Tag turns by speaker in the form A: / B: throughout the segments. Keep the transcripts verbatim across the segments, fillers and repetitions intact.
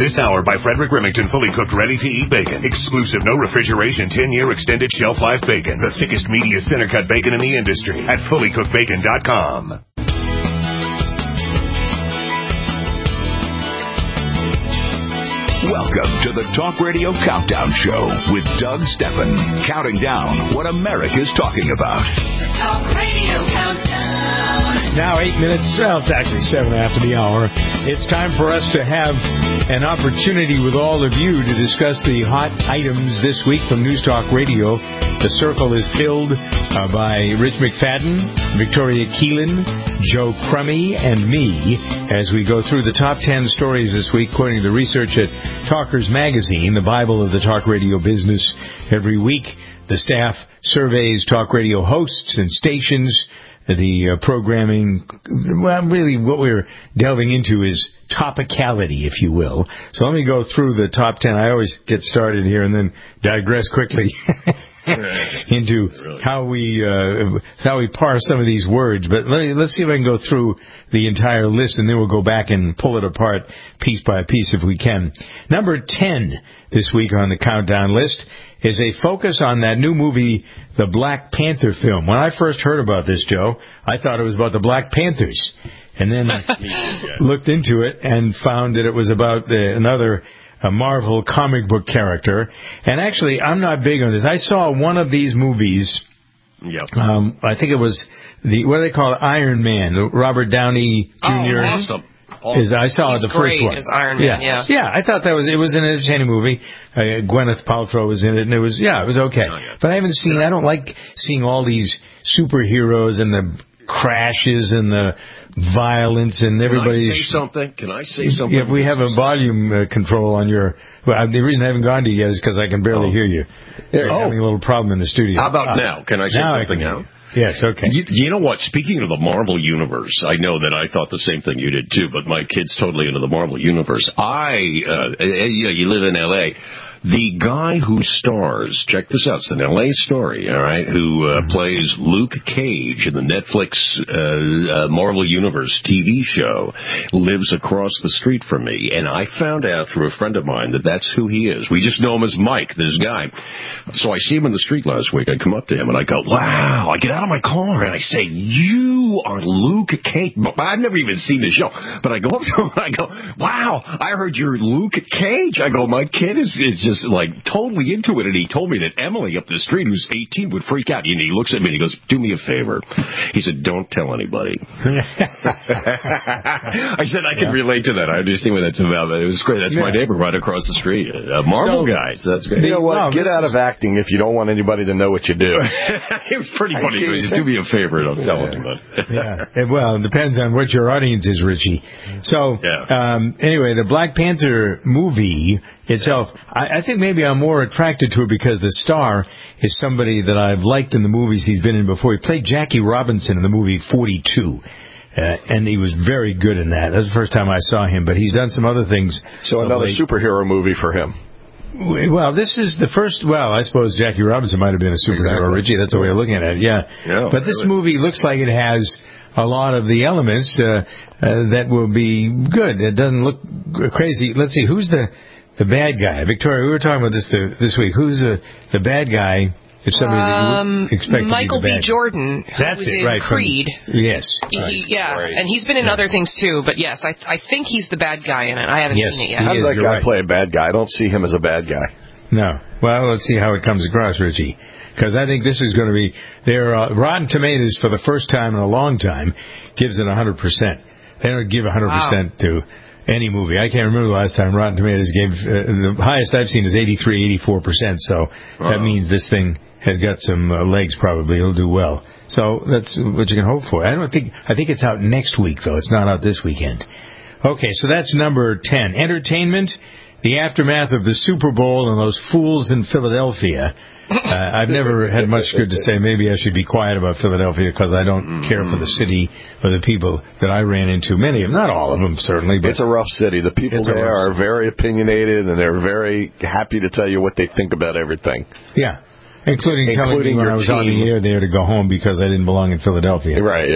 A: This hour by Frederick Remington, fully cooked, ready-to-eat bacon. Exclusive, no refrigeration, ten-year extended shelf life bacon. The thickest, meatiest, center-cut bacon in the industry at fully cooked bacon dot com.
B: Welcome to the Talk Radio Countdown Show with Doug Steffen, counting down what America's talking about.
C: The Talk Radio Countdown.
D: Now eight minutes, well, it's actually seven after the hour. It's time for us to have an opportunity with all of you to discuss the hot items this week from News Talk Radio. The circle is filled uh, by Rich McFadden, Victoria Keelan, Joe Crummy, and me as we go through the top ten stories this week according to research at Talkers Magazine, the Bible of the talk radio business. Every week, the staff surveys talk radio hosts and stations. The uh, programming, well, really what we're delving into is topicality, if you will. So let me go through the top ten. I always get started here and then digress quickly into how we uh, how we parse some of these words. But let me, let's see if I can go through the entire list, and then we'll go back and pull it apart piece by piece if we can. Number ten this week on the countdown list is a focus on that new movie, the Black Panther film. When I first heard about this, Joe, I thought it was about the Black Panthers. And then I looked into it and found that it was about uh, another a Marvel comic book character. And actually, I'm not big on this. I saw one of these movies.
E: Yep.
D: Um, I think it was the, what do they call it? Iron Man, Robert Downey Junior
E: Oh, awesome.
D: Is, I saw
F: He's
D: the first
F: great
D: one.
F: as Iron Man,
D: yeah.
F: yeah.
D: Yeah, I thought that was, it was an entertaining movie. Uh, Gwyneth Paltrow was in it, and it was, yeah, it was okay.
E: Oh, yeah.
D: But I haven't seen, I don't like seeing all these superheroes and the crashes and the violence and everybody.
E: Can I say something? Can I say something?
D: Yeah, we have a volume uh, control on your. Well, the reason I haven't gone to you yet is because I can barely
E: oh.
D: hear you. You're
E: oh.
D: having a little problem in the studio.
E: How about
D: ah.
E: now? Can I say
D: now
E: something
D: I
E: now?
D: Yes, okay.
E: You, you know what? Speaking of the Marvel Universe, I know that I thought the same thing you did too, but my kid's totally into the Marvel Universe. I, uh, you know, you live in L A The guy who stars, check this out, it's an L A story, all right, who uh, plays Luke Cage in the Netflix uh, uh, Marvel Universe T V show, lives across the street from me, and I found out through a friend of mine that that's who he is. We just know him as Mike, this guy. So I see him in the street last week. I come up to him, and I go, wow. I get out of my car, and I say, you are Luke Cage. I've never even seen the show, but I go up to him, and I go, wow, I heard you're Luke Cage. I go, my kid is, is just just like totally into it, and he told me that Emily up the street, who's eighteen, would freak out. And he looks at me and he goes, do me a favor. He said, don't tell anybody. I said, I can yeah. relate to that. I understand what that's about. It was great. That's yeah. my neighbor right across the street, a Marvel so, guy. So that's great.
G: You know what? Get out of acting if you don't want anybody to know what you do.
E: It was pretty funny. Just do me a favor. Don't tell
D: yeah.
E: anybody.
D: Yeah. Well, it depends on what your audience is, Richie. So, yeah. um, anyway, the Black Panther movie itself, I, I think maybe I'm more attracted to it because the star is somebody that I've liked in the movies he's been in before. He played Jackie Robinson in the movie forty-two. Uh, and he was very good in that. That's the first time I saw him, but he's done some other things.
G: So another late. superhero movie for him.
D: Well, this is the first, well, I suppose Jackie Robinson might have been a superhero, exactly. Richie. That's the way of looking at it, yeah.
E: yeah
D: but this
E: really.
D: movie looks like it has a lot of the elements uh, uh, that will be good. It doesn't look crazy. Let's see, who's the the bad guy? Victoria, we were talking about this the, this week. Who's the, the bad guy? If somebody
F: um,
D: that you expect
F: Michael
D: to be the
F: B. Jordan, who
D: That's
F: was
D: it,
F: in
D: right,
F: Creed.
D: From, yes.
F: He, yeah,
E: great.
F: and he's been in yeah. other things too, but yes, I I think he's the bad guy in it. I haven't
D: yes,
F: seen it yet.
G: How does that
D: is,
G: guy
D: right.
G: play a bad guy? I don't see him as a bad guy.
D: No. Well, let's see how it comes across, Richie. Because I think this is going to be... Their uh, Rotten Tomatoes, for the first time in a long time, gives it one hundred percent. They don't give one hundred percent wow. to any movie. I can't remember the last time Rotten Tomatoes gave... Uh, the highest I've seen is eighty-three, eighty-four percent. So wow. that means this thing has got some uh, legs, probably. It'll do well. So that's what you can hope for. I don't think... I think it's out next week, though. It's not out this weekend. Okay, so that's number ten. Entertainment... The aftermath of the Super Bowl and those fools in Philadelphia. Uh, I've never had much good to say. Maybe I should be quiet about Philadelphia because I don't mm-hmm. care for the city or the people that I ran into. Many of them, not all of them, certainly. But
G: it's a rough city. The people there are city. very opinionated, and they're very happy to tell you what they think about everything.
D: Yeah, including,
G: including
D: telling me when I was
G: team.
D: on the air there to go home because I didn't belong in Philadelphia.
G: Right, yeah.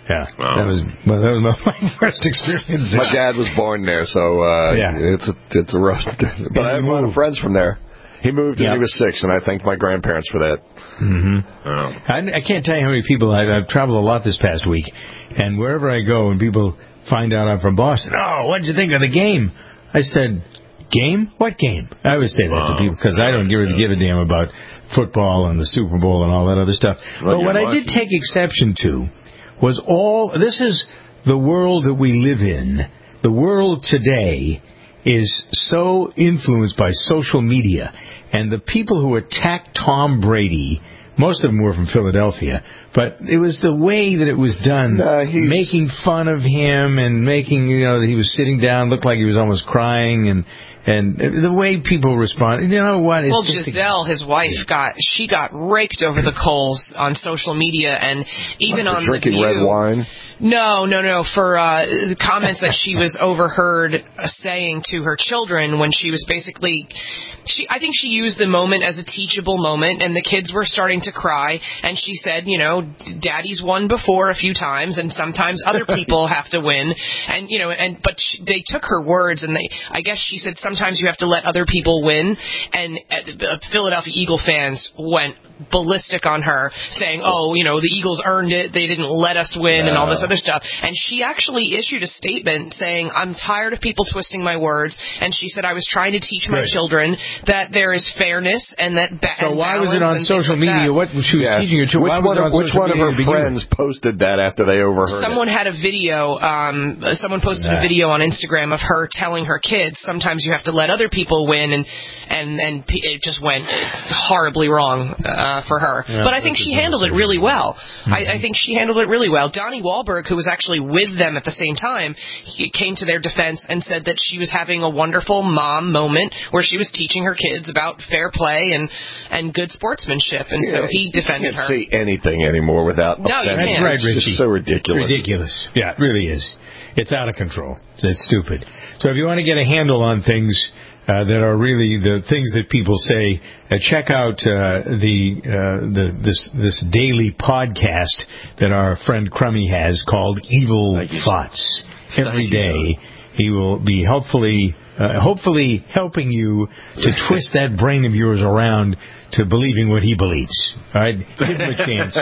D: Yeah,
E: wow.
D: that was well, that was my first experience.
G: My dad was born there, so uh,
D: yeah.
G: it's a it's a roast. But I have a lot of friends from there. He moved when yep. he was six, and I thank my grandparents for that.
D: Mm-hmm. Oh. I, I can't tell you how many people I, I've traveled a lot this past week, and wherever I go, and people find out I'm from Boston. Oh, what did you think of the game? I said, game? What game? I always say that wow. to people because I don't really give a damn about football and the Super Bowl and all that other stuff. Well, but what I did take exception to was all, this is the world that we live in. The world today is so influenced by social media. And the people who attacked Tom Brady, most of them were from Philadelphia, but it was the way that it was done, uh, making fun of him and making, you know, that he was sitting down, looked like he was almost crying, and and the way people respond. You know what? It's
F: well, Giselle, a, his wife, got she got raked over the coals on social media, and even
G: what,
F: on
G: drinking
F: the View,
G: red wine.
F: No, no, no. For uh, the comments that she was overheard saying to her children when she was basically. She, I think she used the moment as a teachable moment, and the kids were starting to cry, and she said, you know, Daddy's won before a few times, and sometimes other people have to win, and, you know, and, but she, they took her words, and they, I guess she said sometimes you have to let other people win, and uh, Philadelphia Eagle fans went ballistic on her, saying, oh, you know, the Eagles earned it, they didn't let us win, no. and all this other stuff, and she actually issued a statement saying, I'm tired of people twisting my words, and she said, I was trying to teach my Good. children that there is fairness and that ba-
D: so
F: and
D: why was it on social
F: like
D: media?
F: That.
D: What she was yeah. teaching her to?
G: Which
D: why
G: one,
D: was it on
G: which one of her friends
D: beginning?
G: posted that after they overheard
F: Someone
G: it?
F: had a video. Um, someone posted yeah. a video on Instagram of her telling her kids, sometimes you have to let other people win, and and and it just went horribly wrong uh, for her. Yeah, but I think she handled it really well. Mm-hmm. I, I think she handled it really well. Donnie Wahlberg, who was actually with them at the same time, he came to their defense and said that she was having a wonderful mom moment where she was teaching her kids about fair play and, and good sportsmanship, and
G: yeah,
F: so he defended
G: her.
F: her.
G: You can't say anything anymore without
F: no, you
D: That's
F: can't.
D: right, Richie.
G: It's just so ridiculous.
D: It's ridiculous. Yeah, it really is. It's out of control. It's stupid. So if you want to get a handle on things uh, that are really the things that people say, uh, check out uh, the uh, the this this daily podcast that our friend Crummy has called Evil Thoughts. Every day he will be helpfully uh, hopefully helping you to twist that brain of yours around to believing what he believes. All right? Give him a chance.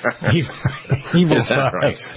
D: Evil Thoughts.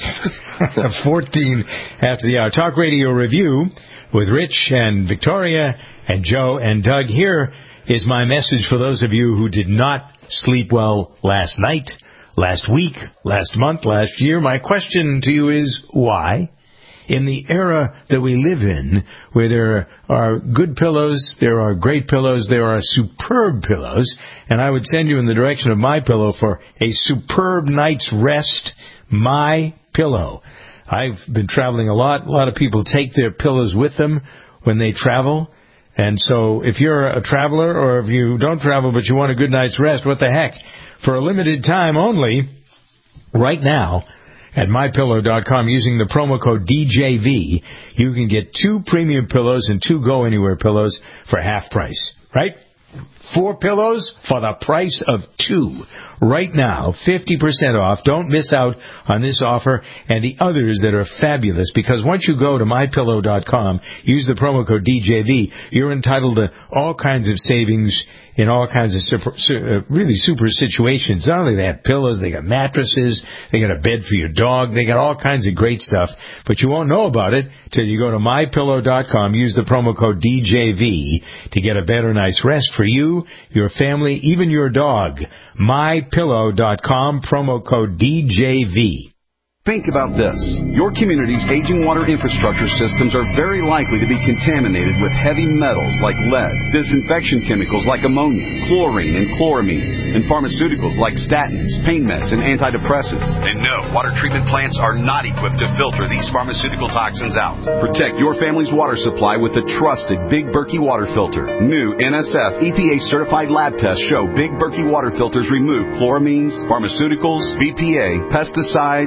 D: fourteen after the hour. Talk Radio Review with Rich and Victoria and Joe and Doug. Here is my message for those of you who did not sleep well last night, last week, last month, last year. My question to you is, why? In the era that we live in, where there are good pillows, there are great pillows, there are superb pillows, and I would send you in the direction of MyPillow for a superb night's rest. MyPillow. I've been traveling a lot. A lot of people take their pillows with them when they travel. And so if you're a traveler or if you don't travel but you want a good night's rest, what the heck? For a limited time only, right now, at my pillow dot com, using the promo code D J V, you can get two premium pillows and two Go Anywhere pillows for half price. Right? Four pillows for the price of two. Right now, fifty percent off. Don't miss out on this offer and the others that are fabulous, because once you go to my pillow dot com, use the promo code D J V, you're entitled to all kinds of savings in all kinds of super, uh, really super situations. Not only they have pillows, they got mattresses, they got a bed for your dog, they got all kinds of great stuff, but you won't know about it till you go to my pillow dot com, use the promo code D J V to get a better night's rest for you, your family, even your dog. my pillow dot com, promo code D J V.
H: Think about this. Your community's aging water infrastructure systems are very likely to be contaminated with heavy metals like lead, disinfection chemicals like ammonia, chlorine and chloramines, and pharmaceuticals like statins, pain meds, and antidepressants. And no, water treatment plants are not equipped to filter these pharmaceutical toxins out. Protect your family's water supply with the trusted Big Berkey water filter. New N S F E P A-certified lab tests show Big Berkey water filters remove chloramines, pharmaceuticals, B P A, pesticides, bacteria,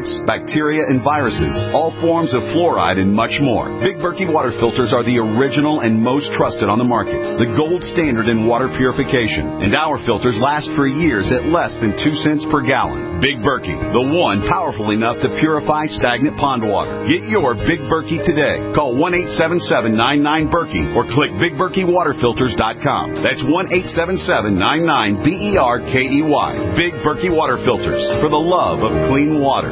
H: bacteria, and viruses, all forms of fluoride, and much more. Big Berkey water filters are the original and most trusted on the market, the gold standard in water purification, and our filters last for years at less than two cents per gallon. Big Berkey, the one powerful enough to purify stagnant pond water. Get your Big Berkey today. Call one eight seven seven, nine nine, Berkey or click big berkey water filters dot com. That's one eight seven seven, nine nine, B E R K E Y. Big Berkey Water Filters, for the love of clean water.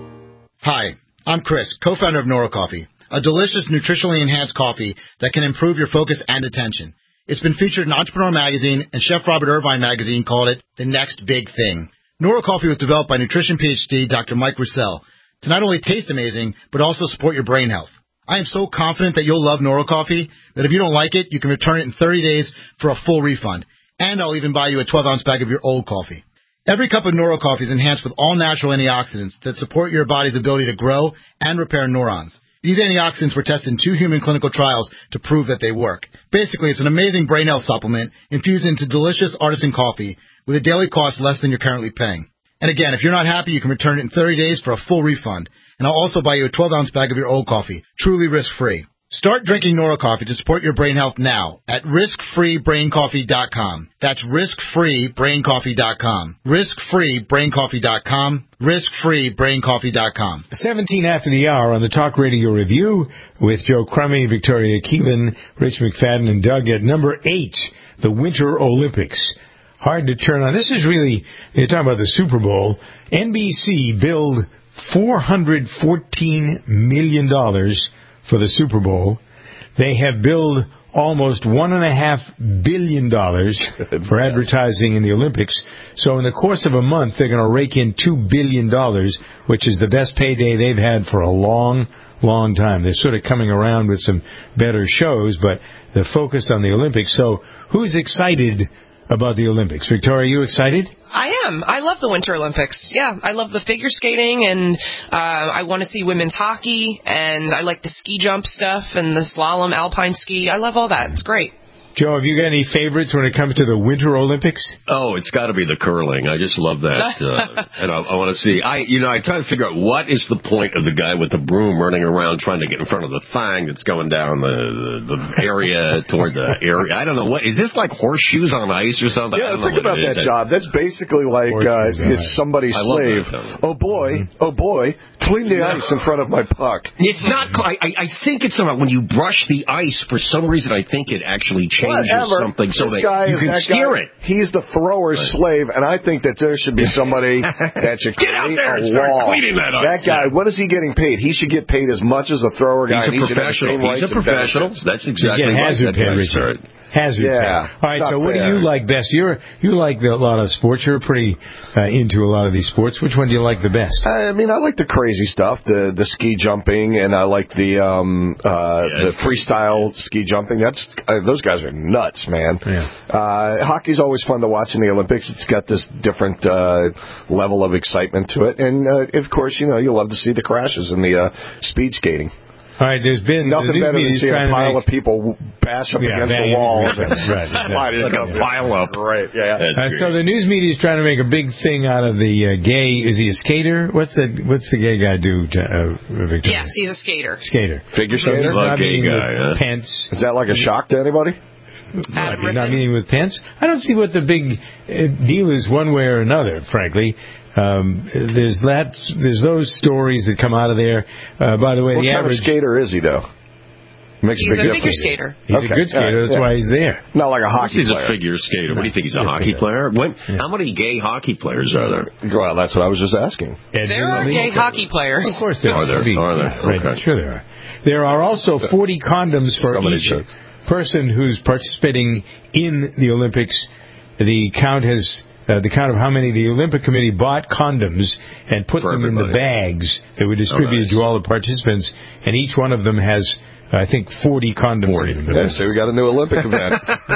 I: Hi, I'm Chris, co-founder of Nora Coffee, a delicious, nutritionally enhanced coffee that can improve your focus and attention. It's been featured in Entrepreneur Magazine, and Chef Robert Irvine Magazine called it the next big thing. Nora Coffee was developed by nutrition PhD Doctor Mike Roussel to not only taste amazing, but also support your brain health. I am so confident that you'll love Nora Coffee that if you don't like it, you can return it in thirty days for a full refund. And I'll even buy you a twelve-ounce bag of your old coffee. Every cup of Nora Coffee is enhanced with all-natural antioxidants that support your body's ability to grow and repair neurons. These antioxidants were tested in two human clinical trials to prove that they work. Basically, it's an amazing brain health supplement infused into delicious artisan coffee with a daily cost less than you're currently paying. And again, if you're not happy, you can return it in thirty days for a full refund. And I'll also buy you a twelve-ounce bag of your old coffee, truly risk-free. Start drinking Nora Coffee to support your brain health now at risk free brain coffee dot com. That's risk free brain coffee dot com. risk free brain coffee dot com. risk free brain coffee dot com.
D: seventeen after the hour on the Talk Radio Review with Joe Crummey, Victoria Keelan, Rich McFadden, and Doug at number eight, the Winter Olympics. Hard to turn on. This is really, you're talking about the Super Bowl. N B C billed four hundred fourteen million dollars for the Super Bowl. They have billed almost one and a half billion dollars for advertising in the Olympics. So in the course of a month, they're going to rake in two billion dollars, which is the best payday they've had for a long, long time. They're sort of coming around with some better shows, but the focus on the Olympics. So who's excited about the Olympics? Victoria, are you excited?
F: I am. I love the Winter Olympics. Yeah, I love the figure skating, and uh, I want to see women's hockey, and I like the ski jump stuff and the slalom alpine ski. I love all that. It's great.
D: Joe, have you got any favorites when it comes to the Winter Olympics?
E: Oh, it's got to be the curling. I just love that, uh, and I, I want to see. I, you know, I try to figure out what is the point of the guy with the broom running around trying to get in front of the thing that's going down the the, the area toward the area. I don't know what is this like horseshoes on ice or something?
G: Yeah, think about that job. That's basically like uh, it's somebody's slave. Oh boy, oh boy, clean the ice in front of my puck.
E: It's not. I, I think it's about when you brush the ice. For some reason, I think it actually changes
G: Whatever.
E: something so
G: this
E: that
G: guy
E: you
G: is,
E: can
G: that
E: steer
G: guy,
E: it.
G: He's the thrower's right. slave, and I think that there should be somebody that should
E: get out there
G: a
E: and start
G: law.
E: cleaning that ice.
G: That guy, what is he getting paid? He should get paid as much as a thrower guy.
E: He's a professional.
G: He
E: He's a professional. That's exactly
D: yeah,
E: right.
D: Hazard pay, Richard. Hazard
G: yeah.
D: pay. All right, so what
G: fair.
D: do you like best? You're you like a lot of sports. You're pretty uh, into a lot of these sports. Which one do you like the best?
G: I mean, I like the crazy stuff, the the ski jumping, and I like the um uh yes. the freestyle ski jumping. That's uh, those guys are nuts, man.
D: Yeah.
G: Uh, hockey's always fun to watch in the Olympics. It's got this different uh, level of excitement to it, and uh, of course, you know, you love to see the crashes in the uh, speed skating.
D: All right, there's been
G: nothing
D: the
G: better than seeing a pile
D: make...
G: of people bash up
D: yeah,
G: against the wall. Right, right,
E: right. Like a pile up.
G: Right, yeah.
D: Uh, so the news media is trying to make a big thing out of the uh, gay. Is he a skater? What's the What's the gay guy do? Uh, Victoria?
F: Yes, he's a skater.
D: Skater.
G: Figure
D: so
G: skater.
E: Like gay guy. Huh?
D: Pence.
G: Is that like a shock to anybody?
D: Not, not meeting with Pence. I don't see what the big uh, deal is one way or another, frankly. Um, there's that. There's those stories that come out of there. Uh, by the way,
G: what
D: the
G: kind
D: average
G: of skater is he though? Makes
F: he's
G: a, big
F: a figure
G: difference.
F: skater.
D: He's
G: okay.
D: a good skater.
G: Yeah,
D: that's
G: yeah.
D: why he's there.
G: Not like a hockey
E: he's
G: player.
E: He's a figure skater. What do you think? He's a
D: yeah,
E: hockey player? When, yeah. How many gay hockey players are there?
G: Well, that's what I was just asking.
F: There are gay hockey players.
D: Of course there are.
E: Are there? Are there?
D: Right,
E: okay.
D: Sure there are. There are also forty condoms for
G: Somebody
D: each
G: jokes.
D: person who's participating in the Olympics. The count has uh, the count of how many the Olympic Committee bought condoms and put
E: for
D: them
E: everybody.
D: in the bags that were distributed
E: oh, nice.
D: to all the participants, and each one of them has, I think, forty condoms.
E: forty.
D: In them.
G: Yeah, so we got a new Olympic event.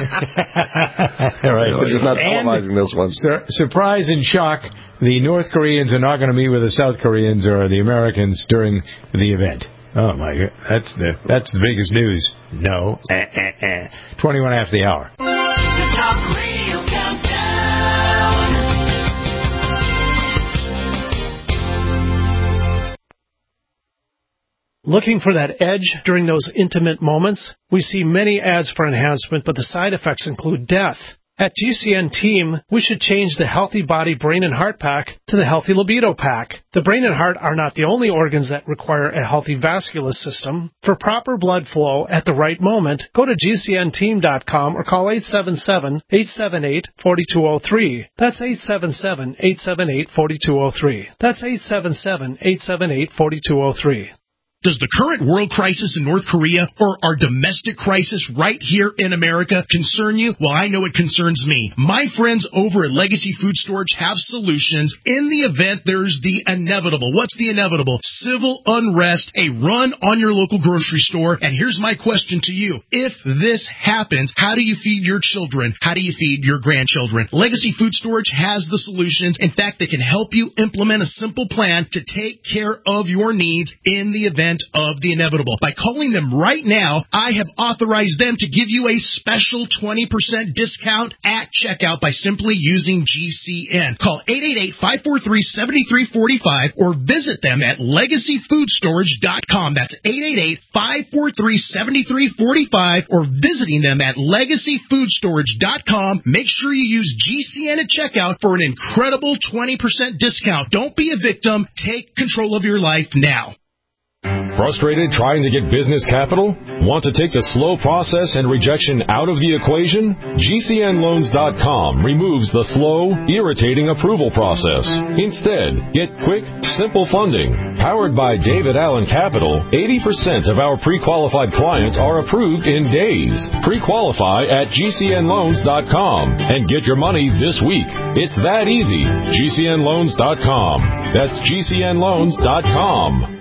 D: All right,
G: we're just not televising
D: and
G: this one.
D: Sur- surprise and shock: the North Koreans are not going to meet with the South Koreans or the Americans during the event. Oh my God, that's the that's the biggest news. No, eh, eh, eh. twenty-one after the hour.
C: The Talk Radio Countdown.
J: Looking for that edge during those intimate moments? We see many ads for enhancement, but the side effects include death. At G C N Team, we should change the Healthy Body, Brain, and Heart Pack to the Healthy Libido Pack. The brain and heart are not the only organs that require a healthy vascular system. For proper blood flow at the right moment, go to G C N team dot com or call eight seven seven, eight seven eight, four two zero three. That's eight seven seven, eight seven eight, four two zero three. That's eight seven seven, eight seven eight, four two zero three.
K: Does the current world crisis in North Korea or our domestic crisis right here in America concern you? Well, I know it concerns me. My friends over at Legacy Food Storage have solutions in the event there's the inevitable. What's the inevitable? Civil unrest, a run on your local grocery store. And here's my question to you. If this happens, how do you feed your children? How do you feed your grandchildren? Legacy Food Storage has the solutions. In fact, they can help you implement a simple plan to take care of your needs in the event of the inevitable. By calling them right now, I have authorized them to give you a special twenty percent discount at checkout by simply using G C N. Call eight eight eight, five four three, seven three four five or visit them at legacy food storage dot com. That's eight eight eight, five four three, seven three four five or visiting them at legacy food storage dot com. Make sure you use G C N at checkout for an incredible twenty percent discount. Don't be a victim. Take control of your life now.
L: Frustrated trying to get business capital? Want to take the slow process and rejection out of the equation? G C N loans dot com removes the slow, irritating approval process. Instead, get quick, simple funding. Powered by David Allen Capital, eighty percent of our pre-qualified clients are approved in days. Pre-qualify at G C N loans dot com and get your money this week. It's that easy. G C N loans dot com. That's G C N loans dot com.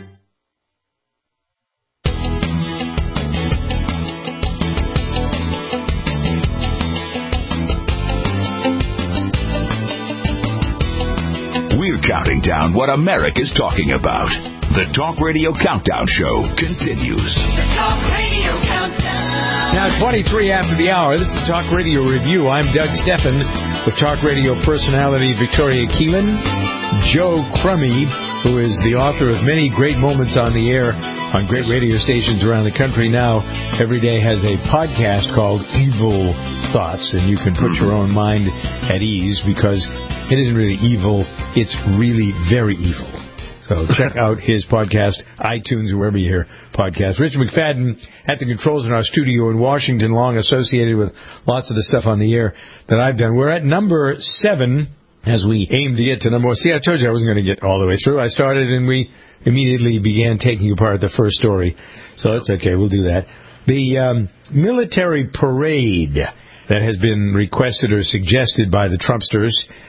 B: We're counting down what America's talking about. The Talk Radio Countdown Show continues.
C: The Talk Radio Countdown.
D: Now, twenty-three after the hour, this is the Talk Radio Review. I'm Doug Steffen with Talk Radio personality Victoria Keelan. Joe Crummy, who is the author of many great moments on the air on great radio stations around the country now, every day has a podcast called Evil Thoughts, and you can put your own mind at ease because it isn't really evil, it's really very evil. So check out his podcast, iTunes, or wherever you hear podcasts. Richard McFadden at the controls in our studio in Washington, long associated with lots of the stuff on the air that I've done. We're at number seven as we aim to get to number one. See, I told you I wasn't going to get all the way through. I started and we immediately began taking apart the first story. So it's okay, we'll do that. The um, military parade that has been requested or suggested by the Trumpsters.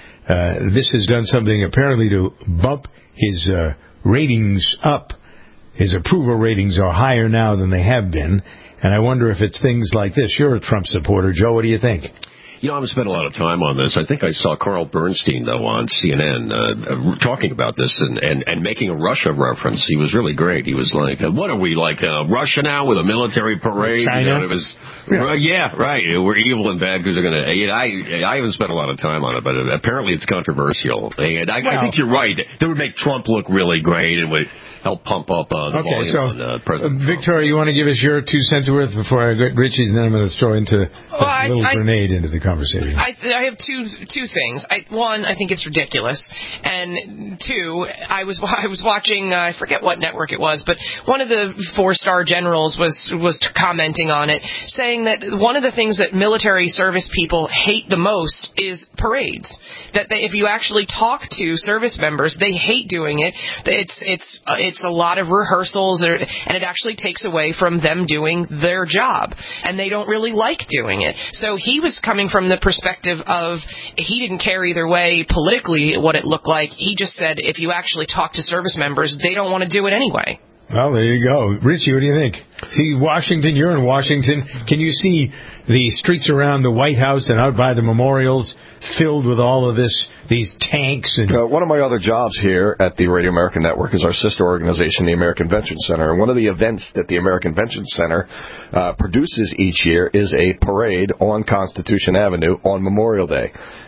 D: Uh, this has done something apparently to bump his uh, ratings up. His approval ratings are higher now than they have been. And I wonder if it's things like this. You're a Trump supporter, Joe. What do you think?
E: You know, I haven't spent a lot of time on this. I think I saw Carl Bernstein, though, on C N N uh, talking about this and, and, and making a Russia reference. He was really great. He was like, what are we, like uh, Russia now with a military parade?
D: China?
E: You know, it was, yeah. Uh, yeah, right. We're evil and bad because they're going to... I I haven't spent a lot of time on it, but apparently it's controversial. And I, well, I think you're right. That would make Trump look really great and would help pump up uh, the
D: okay,
E: volume
D: so,
E: on uh, President
D: uh, Victoria, you want to give us your two cents worth before I get Richie's, and then I'm going to throw into
F: well,
D: a little
F: I,
D: grenade into the conversation.
F: I, I have two two things. I, one, I think it's ridiculous, and two, I was I was watching uh, I forget what network it was, but one of the four star generals was was commenting on it, saying that one of the things that military service people hate the most is parades. That they, if you actually talk to service members, they hate doing it. It's it's uh, it's a lot of rehearsals, and it actually takes away from them doing their job, and they don't really like doing it. So he was coming from the perspective of he didn't care either way politically what it looked like. He just said if you actually talk to service members, they don't want to do it anyway.
D: Well, there you go. Richie, what do you think? See, Washington, you're in Washington. Can you see the streets around the White House and out by the memorials filled with all of this, these tanks? And
G: uh, one of my other jobs here at the Radio American Network is our sister organization, the American Convention Center. And one of the events that the American Convention Center uh, produces each year is a parade on Constitution Avenue on Memorial Day.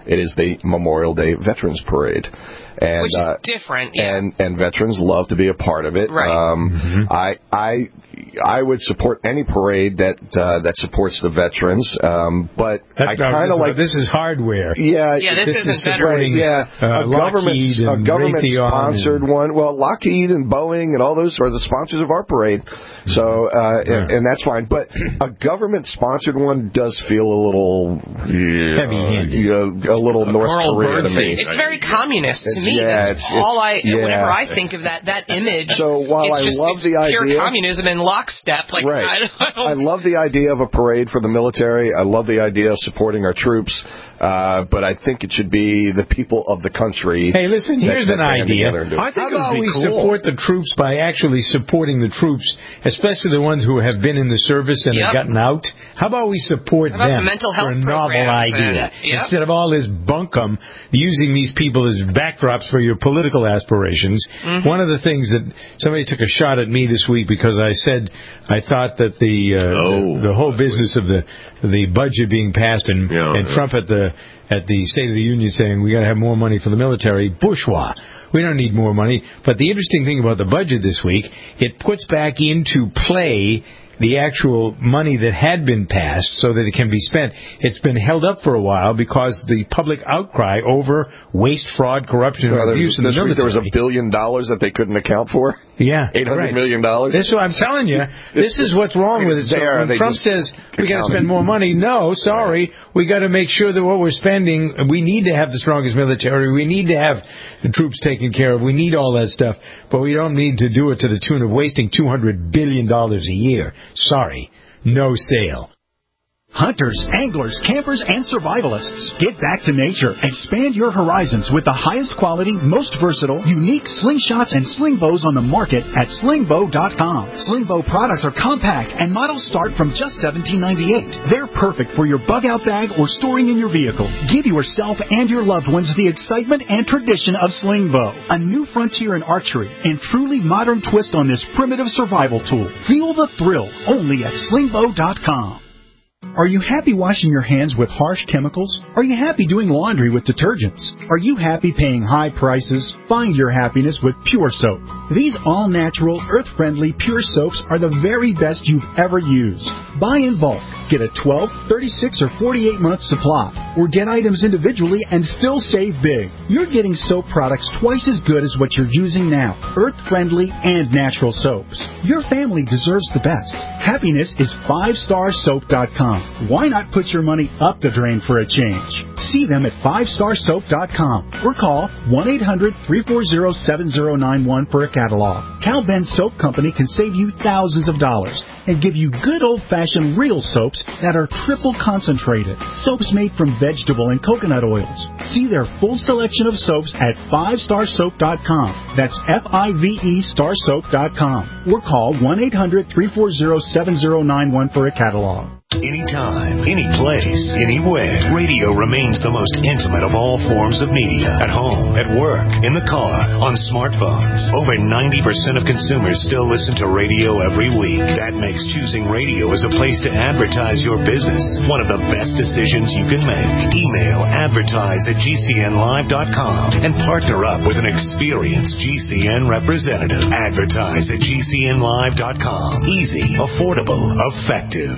G: It is the Memorial Day Veterans Parade. And,
F: Which is
G: uh,
F: different, yeah.
G: And, and veterans love to be a part of it.
F: Right.
G: Um,
D: mm-hmm.
G: I, I, I would support any parade that uh, that supports the veterans, um, but
D: That's,
G: I kind of like
D: this is hardware.
G: Yeah,
F: yeah. This,
G: this
F: isn't
G: is
F: veterans.
G: Yeah,
D: uh,
G: a government a government sponsored
D: and...
G: one. Well, Lockheed and Boeing and all those are the sponsors of our parade, so uh, yeah. and, and that's fine. But a government sponsored one does feel a little yeah,
D: heavy-handed,
G: uh, a little uh, North
E: Carl
G: Korea to me.
F: It's very communist to
G: it's,
F: me.
G: Yeah,
F: that's
G: it's,
F: all I.
G: Yeah.
F: Whenever I think of that that image,
G: so while
F: it's
G: I
F: just,
G: love
F: it's
G: the
F: pure
G: idea,
F: communism in lockstep. Like
G: right.
F: I, don't, I, don't,
G: I love the idea of a parade for the military. I love the idea of supporting our troops. Uh, but I think it should be the people of the country.
D: Hey, listen, here's an idea.
E: I think
D: How about we
E: cool.
D: support the troops by actually supporting the troops, especially the ones who have been in the service and
F: yep.
D: have gotten out? How about we support
F: How about
D: them
F: some mental health
D: for a novel idea?
F: And, yep.
D: Instead of all this bunkum, using these people as backdrops for your political aspirations.
F: Mm-hmm.
D: One of the things that somebody took a shot at me this week because I said I thought that the uh,
E: oh,
D: the, the whole business of the the budget being passed and,
E: yeah,
D: and
E: yeah.
D: Trump at the at the State of the Union saying we got to have more money for the military, bourgeois. We don't need more money. But the interesting thing about the budget this week, it puts back into play the actual money that had been passed so that it can be spent. It's been held up for a while because the public outcry over waste, fraud, corruption,
G: well,
D: and abuse in the military.
G: There was a billion dollars that they couldn't account for.
D: Yeah,
G: eight hundred
D: right.
G: million dollars.
D: This is what I'm telling you. This is what's wrong with it. So
G: there,
D: when Trump says we got to spend more money, no, sorry, we got to make sure that what we're spending, we need to have the strongest military, we need to have the troops taken care of, we need all that stuff, but we don't need to do it to the tune of wasting two hundred billion dollars a year. Sorry, no sale.
M: Hunters, anglers, campers, and survivalists. Get back to nature. Expand your horizons with the highest quality, most versatile, unique slingshots and sling bows on the market at sling bow dot com. Sling bow products are compact and models start from just seventeen ninety-eight. They're perfect for your bug-out bag or storing in your vehicle. Give yourself and your loved ones the excitement and tradition of sling bow. A new frontier in archery and truly modern twist on this primitive survival tool. Feel the thrill only at sling bow dot com. Are you happy washing your hands with harsh chemicals? Are you happy doing laundry with detergents? Are you happy paying high prices? Find your happiness with Pure Soap. These all-natural, earth-friendly Pure Soaps are the very best you've ever used. Buy in bulk. Get a twelve, thirty-six, or forty-eight month supply. Or get items individually and still save big. You're getting soap products twice as good as what you're using now. Earth-friendly and natural soaps. Your family deserves the best. Happiness is five star soap dot com. Why not put your money up the drain for a change? See them at five star soap dot com or call one eight hundred, three four zero, seven zero nine one for a catalog. Cal Ben Soap Company can save you thousands of dollars and give you good old-fashioned real soaps that are triple concentrated. Soaps made from vegetable and coconut oils. See their full selection of soaps at five star soap dot com. That's F I V E star soap dot com. Or call one eight hundred, three four zero, seven zero nine one for a catalog.
A: Anytime, any place, anywhere, radio remains the most intimate of all forms of media. At home, at work, in the car, on smartphones. Over ninety percent of consumers still listen to radio every week. That makes choosing radio as a place to advertise your business one of the best decisions you can make. Email advertise at G C N live dot com and partner up with an experienced G C N representative. Advertise at G C N live dot com. Easy, affordable, effective.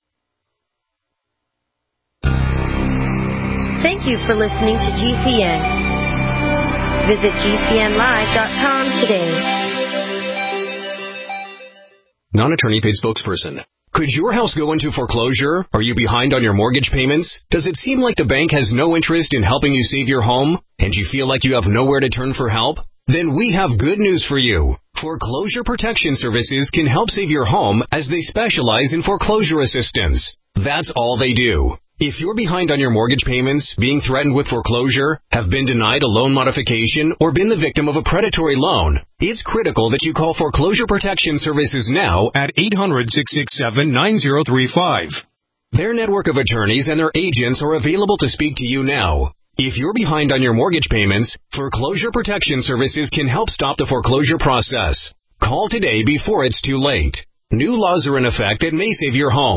N: Thank you for listening to G C N. Visit G C N live dot com today.
O: Non-attorney paid spokesperson. Could your house go into foreclosure? Are you behind on your mortgage payments? Does it seem like the bank has no interest in helping you save your home? And you feel like you have nowhere to turn for help? Then we have good news for you. Foreclosure Protection Services can help save your home as they specialize in foreclosure assistance. That's all they do. If you're behind on your mortgage payments, being threatened with foreclosure, have been denied a loan modification, or been the victim of a predatory loan, it's critical that you call Foreclosure Protection Services now at eight hundred, six six seven, nine zero three five. Their network of attorneys and their agents are available to speak to you now. If you're behind on your mortgage payments, Foreclosure Protection Services can help stop the foreclosure process. Call today before it's too late. New laws are in effect that may save your home.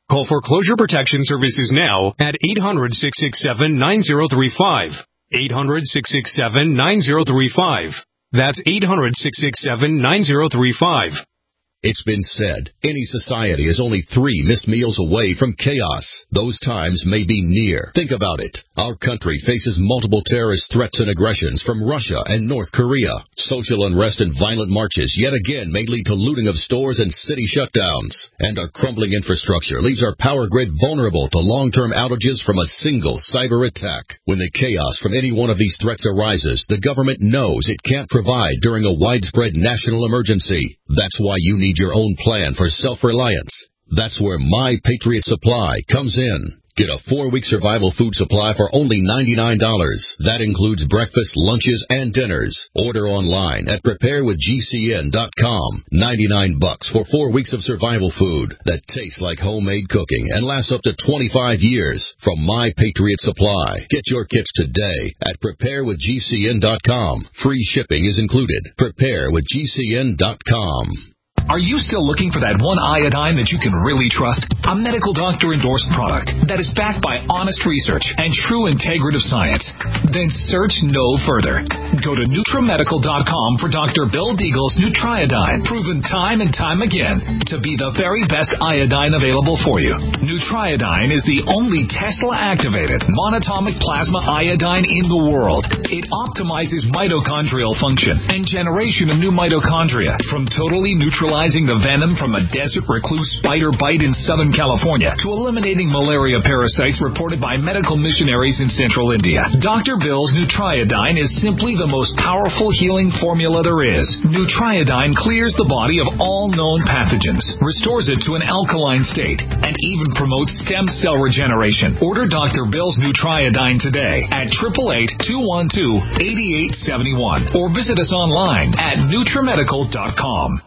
O: Call Foreclosure Protection Services now at eight hundred, six six seven, nine zero three five. eight hundred, six six seven, nine zero three five. That's eight hundred, six six seven, nine zero three five.
P: It's been said, any society is only three missed meals away from chaos. Those times may be near. Think about it. Our country faces multiple terrorist threats and aggressions from Russia and North Korea. Social unrest and violent marches yet again may lead to looting of stores and city shutdowns. And our crumbling infrastructure leaves our power grid vulnerable to long-term outages from a single cyber attack. When the chaos from any one of these threats arises, the government knows it can't provide during a widespread national emergency. That's why you need your own plan for self-reliance. That's where My Patriot Supply comes in. Get a four-week survival food supply for only ninety-nine dollars. That includes breakfast, lunches, and dinners. Order online at prepare with G C N dot com. ninety-nine bucks for four weeks of survival food that tastes like homemade cooking and lasts up to twenty-five years from My Patriot Supply. Get your kits today at prepare with G C N dot com. Free shipping is included. prepare with G C N dot com.
Q: Are you still looking for that one iodine that you can really trust? A medical doctor-endorsed product that is backed by honest research and true integrative science? Then search no further. Go to Nutramedical dot com for Doctor Bill Deagle's Nutriodine, proven time and time again to be the very best iodine available for you. Nutriodine is the only Tesla-activated monatomic plasma iodine in the world. It optimizes mitochondrial function and generation of new mitochondria from totally neutralizing the venom from a desert recluse spider bite in Southern California to eliminating malaria parasites reported by medical missionaries in central India. Doctor Bill's Nutriodine is simply the most powerful healing formula there is. Nutriodine clears the body of all known pathogens, restores it to an alkaline state, and even promotes stem cell regeneration. Order Doctor Bill's Nutriodine today at eight eight eight, two one two, eight eight seven one or visit us online at Nutramedical dot com.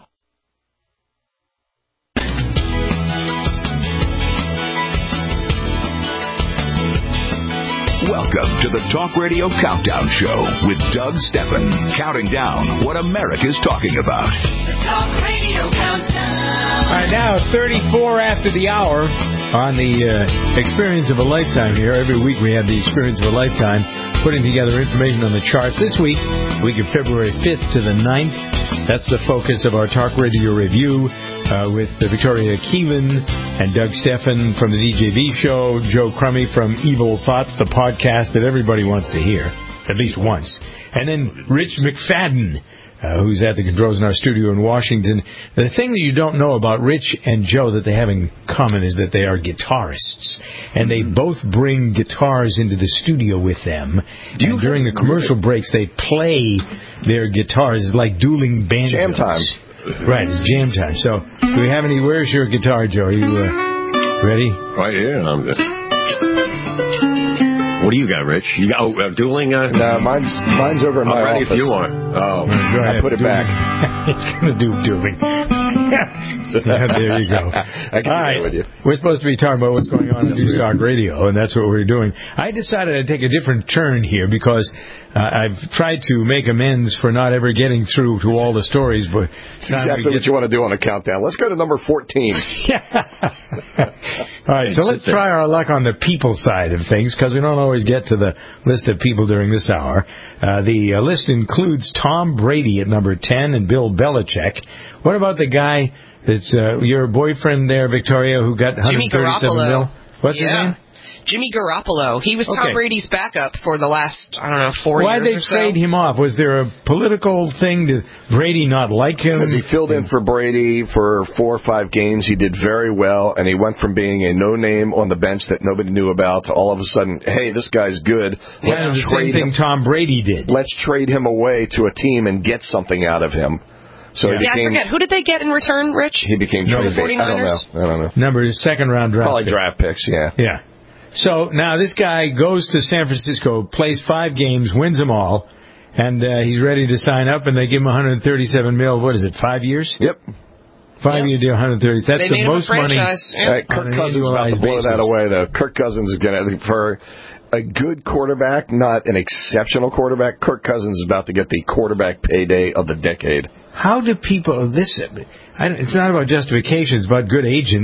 B: Welcome to the Talk Radio Countdown Show with Doug Steffen, counting down what America's talking about.
C: The Talk Radio Countdown.
D: All right, now thirty-four after the hour on the uh, Experience of a Lifetime here. Every week we have the Experience of a Lifetime, putting together information on the charts. This week, week of February fifth to the ninth, that's the focus of our Talk Radio Review uh, with uh, Victoria Keevan and Doug Steffen from the D J V Show, Joe Crummy from Evil Thoughts, the podcast that everybody wants to hear, at least once. And then Rich McFadden, uh, who's at the controls in our studio in Washington. The thing that you don't know about Rich and Joe that they have in common is that they are guitarists. And they both bring guitars into the studio with them. And during the commercial breaks, they play their guitars. It's like dueling banjos.
G: Jam time.
D: Right, it's jam time. So, do we have any... Where's your guitar, Joe? Are you uh, ready?
E: Right here. I'm good. What do you got, Rich? You got oh, uh, dueling? Uh...
G: No, mine's mine's over in my
E: I'm ready
G: office.
E: if you are. Oh,
G: I put it
D: dueling.
G: back.
D: It's going to do dueling. Yeah, there you go.
G: I can
D: All right.
G: with you.
D: We're supposed to be talking about what's going on in News Talk Radio, and that's what we're doing. I decided I'd take a different turn here because uh, I've tried to make amends for not ever getting through to all the stories. But
G: it's exactly what you want to do on a countdown. Let's go to number fourteen.
D: All right, so let's try our luck on the people side of things, because we don't always get to the list of people during this hour. Uh, the uh, list includes Tom Brady at number ten and Bill Belichick. What about the guy that's uh, your boyfriend there, Victoria, who got one hundred thirty-seven mil? What's
F: yeah.
D: his name?
F: Jimmy Garoppolo. He was Tom
D: Okay.
F: Brady's backup for the last, I don't know, four
D: Why'd
F: years or so.
D: they trade him off? Was there a political thing? Did Brady not like him?
G: Because he filled in for Brady for four or five games. He did very well, and he went from being a no-name on the bench that nobody knew about to all of a sudden, hey, this guy's good. Let's
D: Kind of the
G: trade
D: same thing
G: him.
D: Tom Brady did.
G: Let's trade him away to a team and get something out of him. So
F: yeah,
G: he became,
F: I forget. Who did they get in return, Rich?
G: He became
F: No,
G: traded.
F: the 49ers?
G: I don't know. I don't know.
D: Number second round draft.
G: Probably
D: pick.
G: draft picks, yeah.
D: Yeah. So now this guy goes to San Francisco, plays five games, wins them all, and uh, he's ready to sign up, and they give him one hundred thirty-seven mil. What is it? Five years?
G: Yep.
D: Five year deal, one hundred thirty. That's
F: They
D: the
F: made him a
D: most money.
F: franchise, yeah.
G: Uh, Kirk Cousins is about to blow that away, though. Kirk Cousins is going to, for a good quarterback, not an exceptional quarterback, Kirk Cousins is about to get the quarterback payday of the decade.
D: How do people this? I, it's not about justification. It's about good agents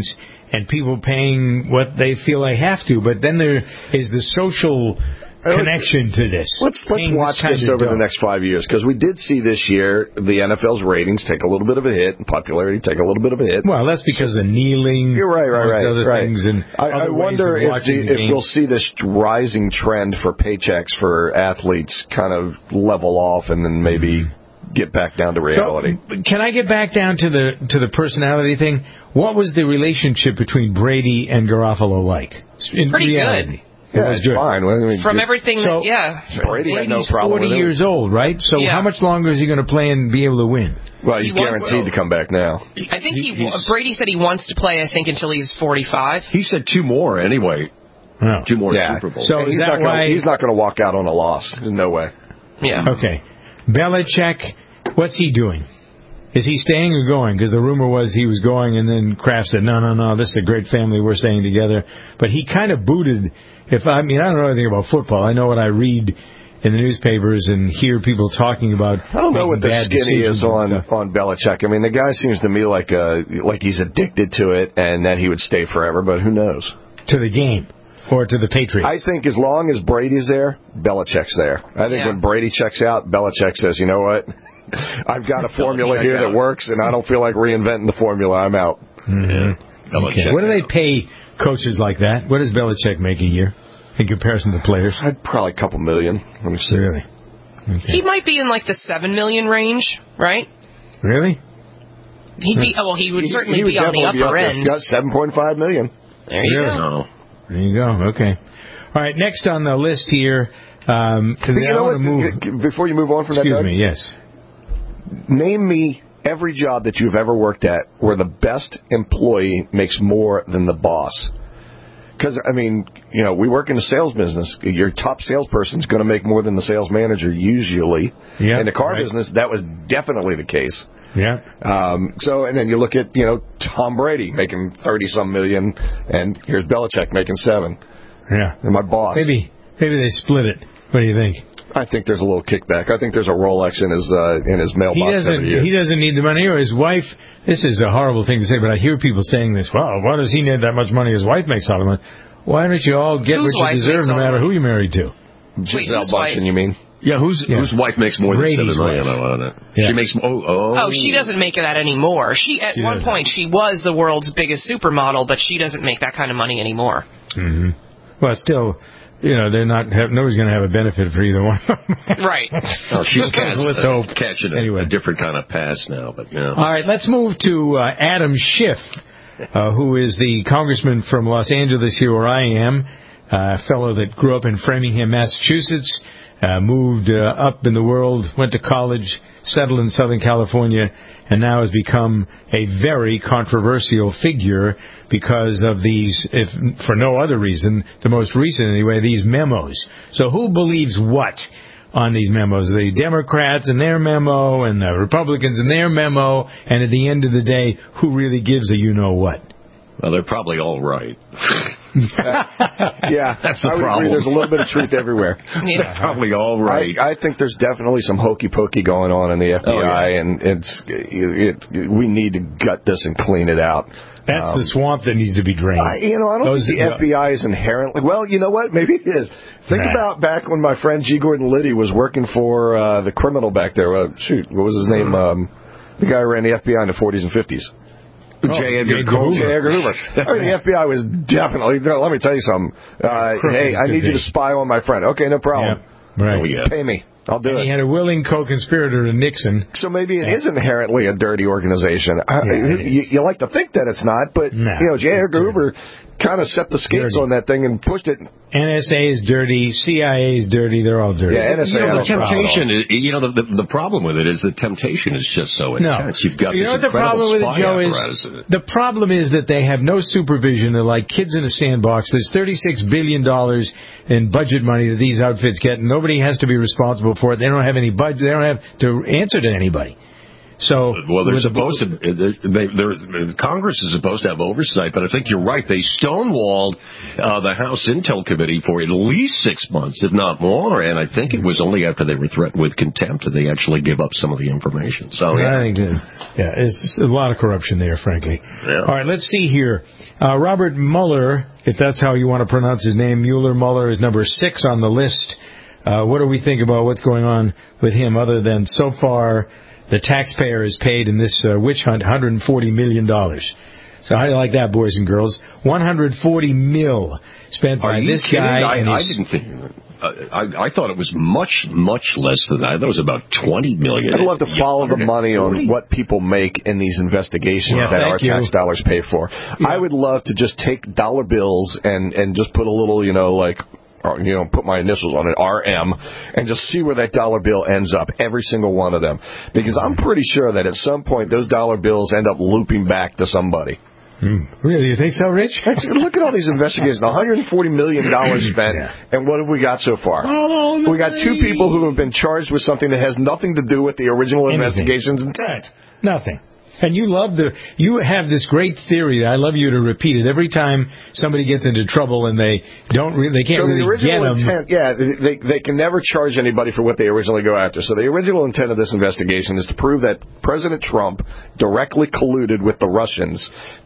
D: and people paying what they feel they have to. But then there is the social connection to this.
G: Let's let's
D: Paying
G: watch
D: this
G: this
D: kind of
G: over the
D: dough.
G: next five years, because we did see this year the N F L's ratings take a little bit of a hit, and popularity take a little bit of a hit.
D: Well, that's because of kneeling.
G: You're right, right,
D: amongst
G: right.
D: Other
G: right.
D: things and
G: I, I
D: other ways
G: wonder
D: of
G: if,
D: watching
G: the,
D: the
G: if
D: game.
G: we'll see this rising trend for paychecks for athletes kind of level off, and then maybe get back down to reality.
D: So, can I get back down to the to the personality thing? What was the relationship between Brady and Garofalo like? In
F: Pretty
D: reality?
F: good.
G: Yeah, it's fine. I mean,
F: From everything
D: so,
F: that, yeah.
G: Brady had no
D: Brady's
G: problem
D: forty
G: with it.
D: years old, right? So
F: Yeah.
D: how much longer is he going to play and be able to win?
G: Well, he's
F: He wants
G: guaranteed to come back now.
F: I think he,
E: He's-
F: Brady said he wants to play, I think, until he's forty-five.
E: He said two more anyway.
D: No.
E: Two more
G: Yeah.
E: Super Bowls.
D: So
G: And
D: is
G: he's
D: that
G: not gonna,
D: why?
G: he's not going to walk out on a loss. There's no way.
F: Yeah.
D: Okay. Belichick, what's he doing? Is he staying or going? Because the rumor was he was going, and then Kraft said, no, no, no, this is a great family, we're staying together. But he kind of booted, if I mean, I don't know anything about football. I know what I read in the newspapers and hear people talking about.
G: I don't know what the
D: bad
G: skinny
D: decisions
G: is
D: and
G: on,
D: stuff.
G: on Belichick. I mean, the guy seems to me like uh, like he's addicted to it and that he would stay forever, but who knows?
D: To the game or to the Patriots.
G: I think as long as Brady's there, Belichick's there. I think
F: Yeah.
G: when Brady checks out, Belichick says, you know what? I've got a formula
E: Belichick
G: here that
E: out.
G: works, and I don't feel like reinventing the formula. I'm out.
D: Mm-hmm. Okay.
E: Belichick
D: What do they
E: out.
D: pay coaches like that? What does Belichick make a year in comparison to players?
G: I'd probably a couple million. Let me see.
D: Really? Okay.
F: He might be in like the seven million range, right?
D: Really?
F: He'd be. Oh, well, he would
G: He-
F: certainly
G: he would
F: be on the
G: definitely be
F: upper
G: up there.
F: end.
G: He's got seven point five million.
F: There you
D: Really?
F: go.
E: No.
D: There you go. Okay. All right. Next on the list here. Um,
G: You
D: I
G: know
D: want
G: what?
D: to move.
G: Before you move on from
D: Excuse
G: that, Doug,
D: me. Yes.
G: name me every job that you've ever worked at where the best employee makes more than the boss. Because, I mean, you know, we work in the sales business. Your top salesperson's going to make more than the sales manager usually.
D: Yeah,
G: in the car
D: right.
G: business, that was definitely the case.
D: Yeah.
G: Um, so, and then you look at, you know, Tom Brady making thirty-some million, and here's Belichick making seven.
D: Yeah.
G: And my boss.
D: Maybe maybe they split it. What do you think?
G: I think there's a little kickback. I think there's a Rolex in his uh, in his
D: He
G: mailbox
D: doesn't.
G: every year.
D: He doesn't need the money. Or his wife. This is a horrible thing to say, but I hear people saying this. Well, why does he need that much money? His wife makes all the money. Why don't you all get
F: Whose
D: what
F: wife
D: you deserve,
F: makes
D: no
F: all the
D: matter
F: money?
D: who you're married to?
G: Giselle
F: whose wife?
G: Bundchen, you mean?
E: Yeah, whose
D: Yeah.
E: whose wife makes more than
D: Brady's
E: seven million
D: wife.
E: on it?
D: Yeah.
E: She makes oh oh.
F: Oh, she doesn't make that anymore. She at
D: She
F: one
D: doesn't.
F: point she was the world's biggest supermodel, but she doesn't make that kind of money anymore.
D: Mm-hmm. Well, still, you know, they're not. Have, nobody's going to have a benefit for either one.
F: Right.
E: Oh, she's catching,
D: Let's hope.
E: catching a,
D: Anyway.
E: a different kind of pass now, but yeah.
D: All right, let's move to uh, Adam Schiff, uh, who is the congressman from Los Angeles, here where I am, uh, a fellow that grew up in Framingham, Massachusetts, uh, moved uh, up in the world, went to college, settled in Southern California, and now has become a very controversial figure because of these, if for no other reason, the most recent anyway, these memos. So who believes what on these memos? The Democrats and their memo and the Republicans and their memo, and at the end of the day, who really gives a you-know-what?
E: Well, they're probably all right.
G: Yeah,
E: That's the
G: I would
E: problem.
G: agree. There's a little bit of truth everywhere.
E: They're probably all right.
G: I, I think there's definitely some hokey pokey going on in the F B I,
E: Oh, yeah.
G: and it's it, it, we need to gut this and clean it out.
D: That's
G: Um,
D: the swamp that needs to be drained.
G: I, you know, I don't
D: Those-
G: think the F B I is inherently. Well, you know what? Maybe it is. Think
D: Nah.
G: about back when my friend G. Gordon Liddy was working for uh, the criminal back there. Uh, shoot, what was his name? Um, the guy who ran the F B I in the forties and fifties.
E: J. Edgar
D: J.
E: Hoover.
G: J. Edgar Hoover. I mean, the F B I was definitely. Let me tell you something. Uh,
D: Crooked
G: hey, I
D: could
G: need you
D: be.
G: to spy on my friend. Okay, no problem.
D: Yeah, right.
E: Oh, yeah.
G: Pay me. I'll do
D: And
G: it.
D: he had a willing co-conspirator to Nixon.
G: So maybe it is inherently a dirty organization. I,
D: Yeah, it
G: you, you like to think that it's not, but
D: Nah,
G: you know, J. Edgar
D: it's
G: Hoover kind of set the skates
D: Dirty.
G: on that thing and pushed it.
D: N S A is dirty. C I A is dirty. They're all dirty.
G: Yeah, N S A.
E: You know,
G: I
E: the
G: don't follow.
E: temptation is, you know, the, the the problem with it is the temptation is just so
D: No.
E: intense. You've got
D: You know
E: this
D: what the problem
E: incredible
D: with it,
E: spy
D: Joe,
E: apparatus
D: is?
E: in it.
D: The problem is that they have no supervision. They're like kids in a sandbox. There's thirty-six billion dollars in budget money that these outfits get, and nobody has to be responsible for it. They don't have any budget. They don't have to answer to anybody. So,
E: well, they're supposed to. They, they're, Congress is supposed to have oversight, but I think you're right. They stonewalled uh, the House Intel Committee for at least six months, if not more. And I think it was only after they were threatened with contempt that they actually give up some of the information. So, yeah,
D: I think that, yeah, it's a lot of corruption there, frankly.
E: Yeah.
D: All right, let's see here. Uh, Robert Mueller, if that's how you want to pronounce his name, Mueller Mueller is number six on the list. Uh, what do we think about what's going on with him, other than so far the taxpayer has paid in this uh, witch hunt one hundred forty million dollars? So how do you like that, boys and girls? one hundred forty mil spent
E: Are
D: by
E: you
D: this
E: kidding?
D: guy.
E: I,
D: and
E: I
D: his,
E: didn't think. Uh, I, I thought it was much, much less than that. I thought it was about twenty million.
G: I'd love to follow the money on what people make in these investigations
D: yeah,
G: that our
D: you.
G: tax dollars pay for. Yeah. I would love to just take dollar bills and and just put a little, you know, like. Or, you know, put my initials on it, R M, and just see where that dollar bill ends up, every single one of them. Because I'm pretty sure that at some point those dollar bills end up looping back to somebody.
D: Hmm. Really? You think so, Rich?
G: Look at all these investigations. one hundred forty million dollars spent, yeah. And what have we got so far?
D: Oh, no,
G: we got two people who have been charged with something that has nothing to do with the original
D: Anything.
G: investigation's intent.
D: Nothing. And you love the, you have this great theory that I love you to repeat it every time somebody gets into trouble and they don't, re- they can't
G: so
D: really
G: the original
D: get them.
G: Intent, yeah, they they can never charge anybody for what they originally go after. So the original intent of this investigation is to prove that President Trump directly colluded with the Russians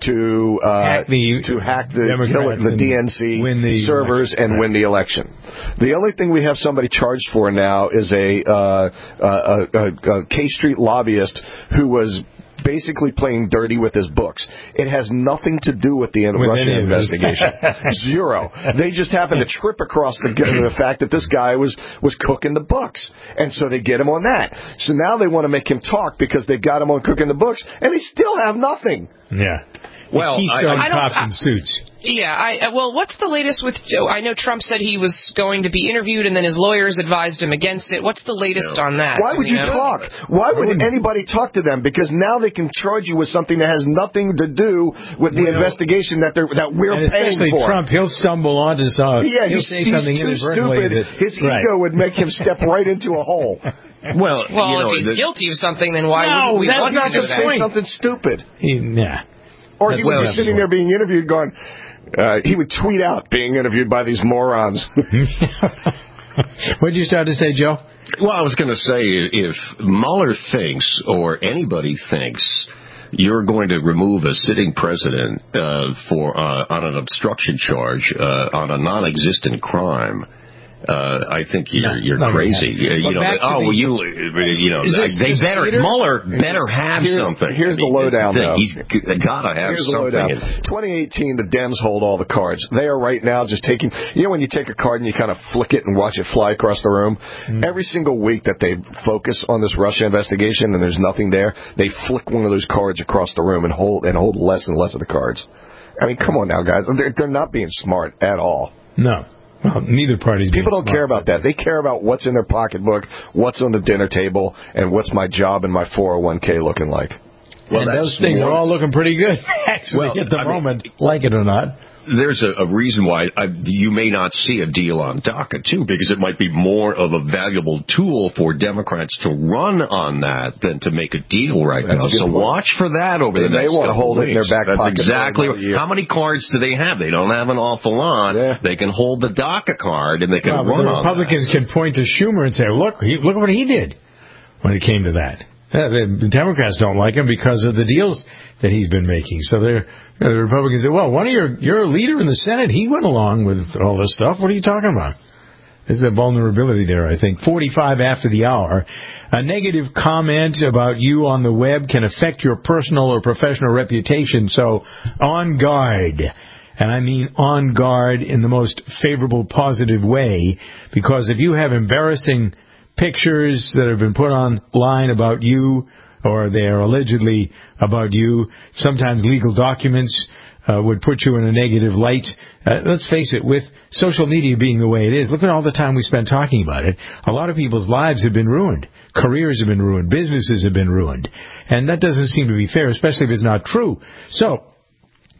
G: to uh,
D: hack the
G: to hack the Hillary, the D N C
D: the
G: servers
D: election.
G: and win the election. The only thing we have somebody charged for now is a uh, a, a, a K Street lobbyist who was basically playing dirty with his books. It has nothing to do with the
D: with
G: Russian investigation. Zero. They just happened to trip across the, the fact that this guy was, was cooking the books. And so they get him on that. So now they want to make him talk because they've got him on cooking the books, and they still have nothing.
D: Yeah.
E: Well,
D: Keystone
F: I, I
D: cops
F: I,
D: in suits.
F: Yeah, I, well, what's the latest with Joe? I know Trump said he was going to be interviewed, and then his lawyers advised him against it. What's the latest
E: no.
F: on that?
G: Why would you, you know? talk? Why would anybody talk to them? Because now they can charge you with something that has nothing to do with the
D: well,
G: investigation that they're that we're
D: and
G: paying
D: especially
G: for.
D: Trump, he'll stumble onto something.
G: Yeah,
D: he'll
G: he's,
D: say
G: he's
D: something
G: too
D: inadvertently.
G: stupid.
D: That,
G: His
D: right.
G: ego would make him step right into a hole.
E: Well,
F: well,
E: you know,
F: if he's
E: the,
F: guilty of something, then why
D: no,
F: would we
D: that's
F: want
D: not
F: to do
G: just
F: that?
G: say something stupid.
D: He, nah.
G: Or
D: That's
G: he would
D: well,
G: be sitting there being interviewed going, uh, he would tweet out being interviewed by these morons.
D: What did you start to say, Joe?
E: Well, I was going to say, if Mueller thinks, or anybody thinks, you're going to remove a sitting president uh, for uh, on an obstruction charge uh, on a non-existent crime, Uh, I think you're you're
D: no,
E: crazy. You, you know, oh, well, you you know,
G: this,
E: they better
G: theater?
E: Mueller better have
G: here's,
E: something.
G: Here's
E: I mean,
G: the lowdown, though.
E: He's got to have
G: here's
E: something.
G: The lowdown. twenty eighteen, the Dems hold all the cards. They are right now just taking. You know, when you take a card and you kind of flick it and watch it fly across the room. Mm. Every single week that they focus on this Russia investigation and there's nothing there, they flick one of those cards across the room and hold and hold less and less of the cards. I mean, come on now, guys. They're, they're not being smart at all.
D: No. Well, neither party's
G: People don't
D: smart.
G: care about that. They care about what's in their pocketbook, what's on the dinner table, and what's my job and my four oh one k looking like.
D: Well, and those things more... are all looking pretty good, actually, well, at the I moment, mean, like it or not.
E: There's a, a reason why I, you may not see a deal on DACA, too, because it might be more of a valuable tool for Democrats to run on that than to make a deal right
G: That's
E: now. So point. Watch for that over
G: they
E: the next
G: couple
E: couple
G: hold
E: weeks.
G: It in their back
E: That's
G: pocket
E: exactly how many cards do they have? They don't have an awful lot. Yeah. They can hold the DACA card and they can
D: well,
E: run
D: the
E: on
D: Republicans
E: that.
D: can point to Schumer and say, look, he, look what he did when it came to that. The Democrats don't like him because of the deals that he's been making. So they're, the Republicans say, well, one of your, you're a leader in the Senate. He went along with all this stuff. What are you talking about? There's a vulnerability there, I think. forty-five after the hour. A negative comment about you on the web can affect your personal or professional reputation. So on guard. And I mean on guard in the most favorable, positive way. Because if you have embarrassing pictures that have been put online about you, or they are allegedly about you, sometimes legal documents uh, would put you in a negative light. Uh, let's face it, with social media being the way it is, look at all the time we spend talking about it. A lot of people's lives have been ruined. Careers have been ruined. Businesses have been ruined. And that doesn't seem to be fair, especially if it's not true. So,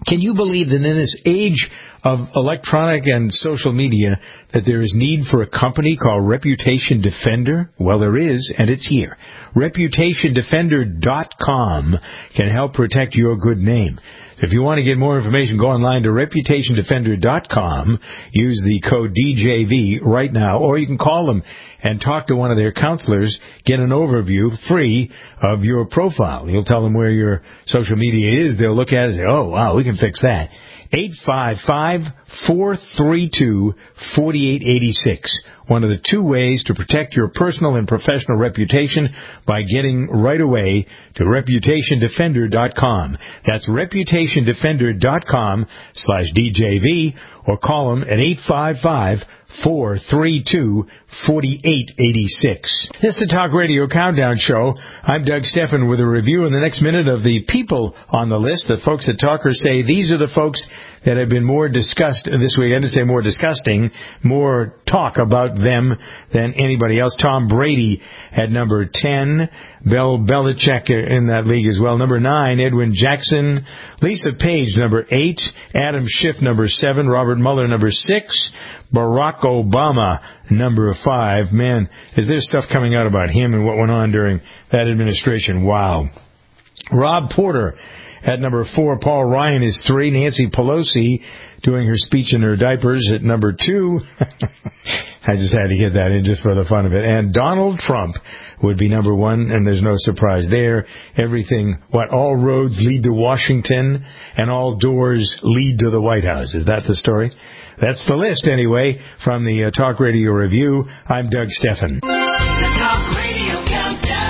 D: Can you believe that in this age of electronic and social media that there is need for a company called Reputation Defender? Well, there is, and it's here. Reputation Defender dot com can help protect your good name. If you want to get more information, go online to Reputation Defender dot com. Use the code D J V right now, or you can call them and talk to one of their counselors. Get an overview free of your profile. You'll tell them where your social media is. They'll look at it and say, oh, wow, we can fix that. eight five five, four three two, four eight eight six. One of the two ways to protect your personal and professional reputation by getting right away to Reputation Defender dot com. That's Reputation Defender dot com slash D J V, or call them at eight five five, four three two, four eight eight six. This is the Talk Radio Countdown Show. I'm Doug Steffen with a review in the next minute of the people on the list. The folks at Talker say these are the folks that have been more discussed this week. I didn't say more disgusting, more talk about them than anybody else. Tom Brady at number ten. Bill Belichick in that league as well. Number nine, Edwin Jackson. Lisa Page, number eight. Adam Schiff, number seven. Robert Mueller, number six. Barack Obama, number five. Man, is there stuff coming out about him and what went on during that administration? Wow. Rob Porter at number four. Paul Ryan is three. Nancy Pelosi doing her speech in her diapers at number two. I just had to get that in just for the fun of it. And Donald Trump would be number one, and there's no surprise there. Everything, what, all roads lead to Washington, and all doors lead to the White House. Is that the story? That's the list, anyway, from the uh, Talk Radio Review. I'm Doug Steffen.
C: The Talk Radio Countdown.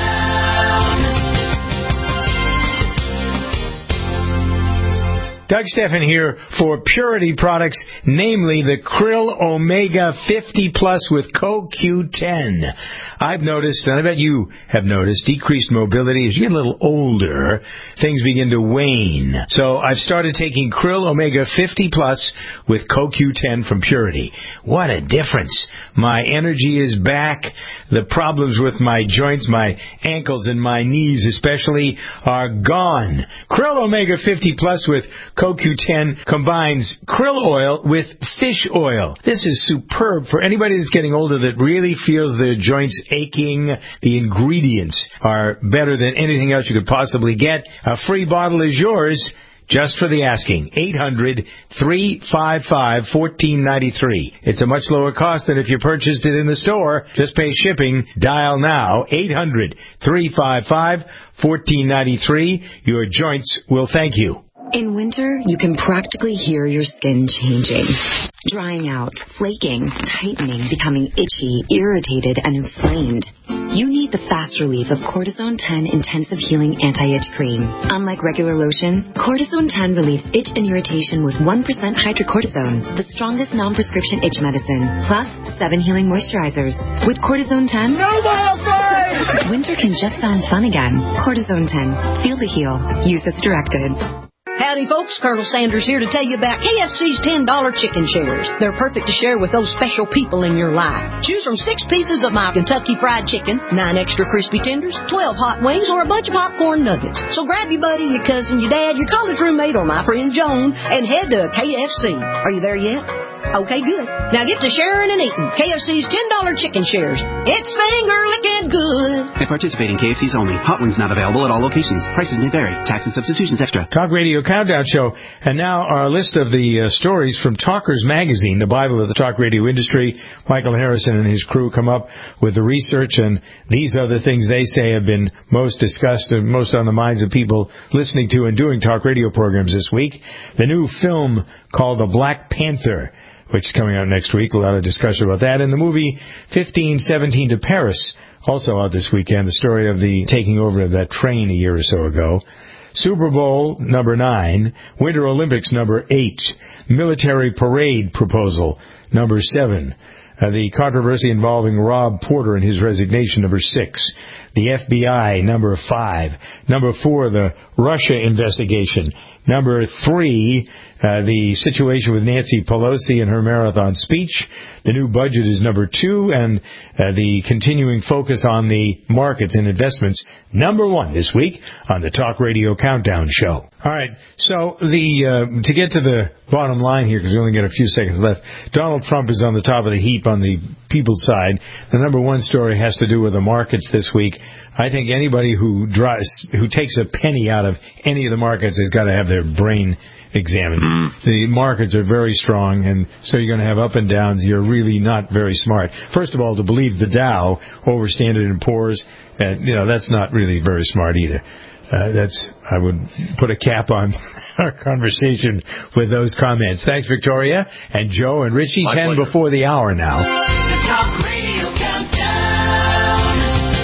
D: Doug Steffen here for Purity Products, namely the Krill Omega fifty plus with C O Q ten. I've noticed, and I bet you have noticed, decreased mobility. As you get a little older, things begin to wane. So I've started taking Krill Omega fifty plus with C O Q ten from Purity. What a difference. My energy is back. The problems with my joints, my ankles and my knees especially, are gone. Krill Omega fifty plus with C O Q ten combines krill oil with fish oil. This is superb for anybody that's getting older that really feels their joints aching. The ingredients are better than anything else you could possibly get. A free bottle is yours just for the asking. eight hundred, three five five, one four nine three. It's a much lower cost than if you purchased it in the store. Just pay shipping. Dial now. eight hundred, three five five, one four nine three. Your joints will thank you.
R: In winter, you can practically hear your skin changing. Drying out, flaking, tightening, becoming itchy, irritated, and inflamed. You need the fast relief of Cortisone ten Intensive Healing Anti-Itch Cream. Unlike regular lotions, Cortisone ten relieves itch and irritation with one percent hydrocortisone, the strongest non-prescription itch medicine, plus seven healing moisturizers. With Cortisone ten, no more fight! Winter can just sound fun again. Cortisone ten. Feel the heal. Use as directed.
S: Howdy, folks. Colonel Sanders here to tell you about K F C's ten dollar chicken shares. They're perfect to share with those special people in your life. Choose from six pieces of my Kentucky Fried Chicken, nine extra crispy tenders, twelve hot wings, or a bunch of popcorn nuggets. So grab your buddy, your cousin, your dad, your college roommate, or my friend Joan, and head to K F C. Are you there yet? Okay, good. Now get to sharing and eating. K F C's ten dollar chicken shares. It's finger-licking good.
T: At participating K F C's only. Hot wings not available at all locations. Prices may vary. Tax and substitutions extra.
D: Talk Radio Countdown Show. And now our list of the uh, stories from Talkers Magazine, the Bible of the talk radio industry. Michael Harrison and his crew come up with the research, and these are the things they say have been most discussed and most on the minds of people listening to and doing talk radio programs this week. The new film called The Black Panther, which is coming out next week. A lot of discussion about that. And the movie fifteen seventeen to Paris, also out this weekend. The story of the taking over of that train a year or so ago. Super Bowl number nine. Winter Olympics number eight. Military parade proposal number seven. Uh, the controversy involving Rob Porter and his resignation number six. The F B I number five. Number four, the Russia investigation. Number three, uh, the situation with Nancy Pelosi and her marathon speech. The new budget is number two, and uh, the continuing focus on the markets and investments, number one this week on the Talk Radio Countdown Show. All right. So the uh, to get to the bottom line here, because we only got a few seconds left, Donald Trump is on the top of the heap on the people's side. The number one story has to do with the markets this week. I think anybody who drives, who takes a penny out of any of the markets has got to have their brain examined. Mm. The markets are very strong, and so you're going to have up and downs. You're really not very smart. First of all, to believe the Dow over Standard and Poor's, uh, you know, that's not really very smart either. Uh, that's, I would put a cap on our conversation with those comments. Thanks, Victoria and Joe and Richie. My ten pleasure. Before the hour now.
C: The Talk Radio Countdown.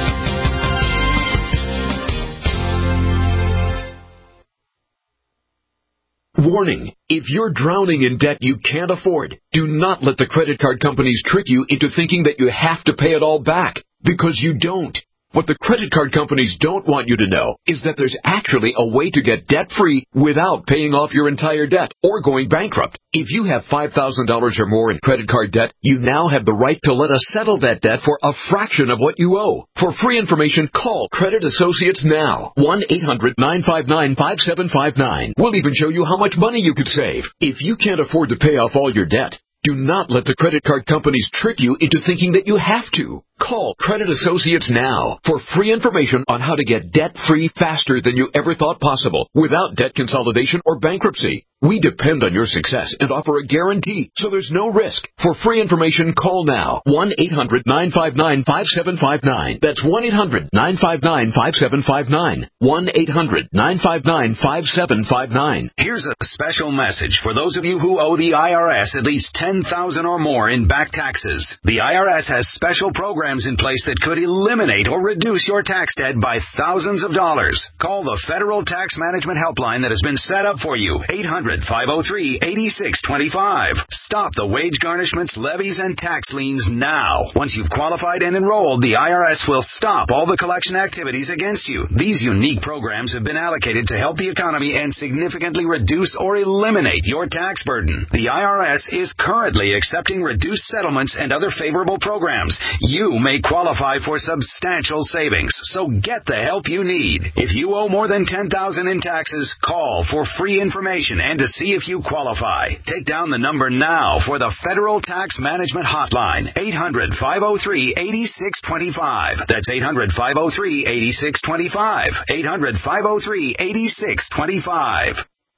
U: Warning. If you're drowning in debt you can't afford, do not let the credit card companies trick you into thinking that you have to pay it all back, because you don't. What the credit card companies don't want you to know is that there's actually a way to get debt-free without paying off your entire debt or going bankrupt. If you have five thousand dollars or more in credit card debt, you now have the right to let us settle that debt for a fraction of what you owe. For free information, call Credit Associates now. one eight hundred nine five nine five seven five nine. We'll even show you how much money you could save. If you can't afford to pay off all your debt, do not let the credit card companies trick you into thinking that you have to. Call Credit Associates now for free information on how to get debt-free faster than you ever thought possible without debt consolidation or bankruptcy. We depend on your success and offer a guarantee, so there's no risk. For free information, call now. one eight hundred nine five nine five seven five nine. That's one eight hundred nine five nine five seven five nine. one eight hundred nine five nine five seven five nine.
V: Here's a special message for those of you who owe the I R S at least ten thousand dollars or more in back taxes. The I R S has special programs in place that could eliminate or reduce your tax debt by thousands of dollars. Call the Federal Tax Management Helpline that has been set up for you. eight hundred five oh three eight six two five. Stop the wage garnishments, levies, and tax liens now. Once you've qualified and enrolled, the I R S will stop all the collection activities against you. These unique programs have been allocated to help the economy and significantly reduce or eliminate your tax burden. The I R S is currently accepting reduced settlements and other favorable programs. You may qualify for substantial savings, so get the help you need. If you owe more than ten thousand dollars in taxes, call for free information and to see if you qualify. Take down the number now for the Federal Tax Management Hotline, eight hundred five oh three eight six two five. That's eight hundred five oh three eight six two five. eight hundred five oh three eight six two five.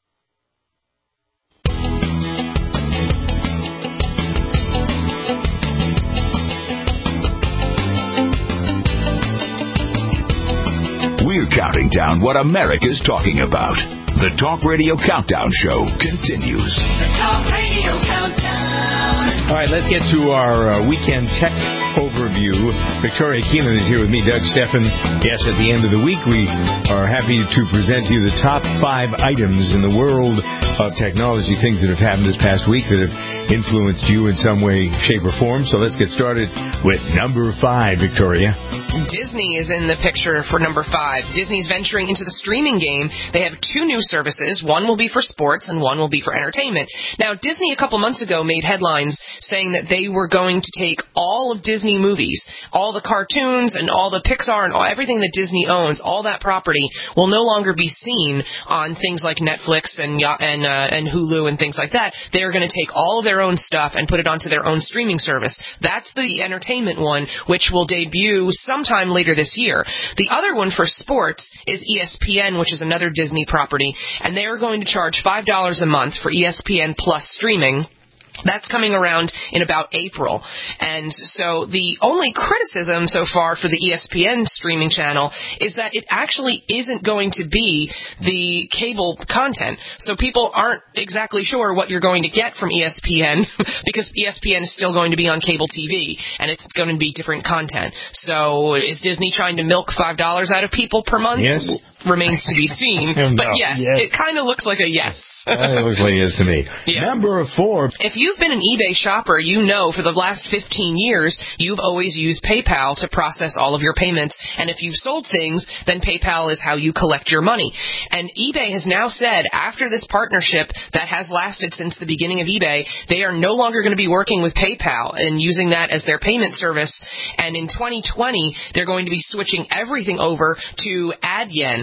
B: We're counting down what America's talking about. The Talk Radio Countdown Show continues.
C: The Talk Radio Countdown.
D: All right, let's get to our uh, weekend tech overview. Victoria Keelan is here with me, Doug Steffen. Yes, at the end of the week, we are happy to present you the top five items in the world of technology, things that have happened this past week that have influenced you in some way, shape, or form. So let's get started with number five, Victoria.
F: Disney is in the picture for number five. Disney's venturing into the streaming game. They have two new services. One will be for sports and one will be for entertainment. Now, Disney a couple months ago made headlines saying that they were going to take all of Disney movies, all the cartoons and all the Pixar and all, everything that Disney owns, all that property will no longer be seen on things like Netflix and and, uh, and Hulu and things like that. They're going to take all of their own stuff and put it onto their own streaming service. That's the entertainment one, which will debut sometime later this year. The other one for sports is E S P N, which is another Disney property, and they are going to charge five dollars a month for E S P N Plus streaming. That's coming around in about April. And so the only criticism so far for the E S P N streaming channel is that it actually isn't going to be the cable content. So people aren't exactly sure what you're going to get from E S P N because E S P N is still going to be on cable T V and it's going to be different content. So is Disney trying to milk five dollars out of people per month?
D: Yes.
F: Remains to be seen.
D: No.
F: But yes,
D: yes,
F: it kind of looks like a yes.
D: It looks like it is to me.
F: Yeah.
D: Number four.
F: If you've been an eBay shopper, you know for the last fifteen years, you've always used PayPal to process all of your payments. And if you've sold things, then PayPal is how you collect your money. And eBay has now said, after this partnership that has lasted since the beginning of eBay, they are no longer going to be working with PayPal and using that as their payment service. And in twenty twenty, they're going to be switching everything over to Adyen,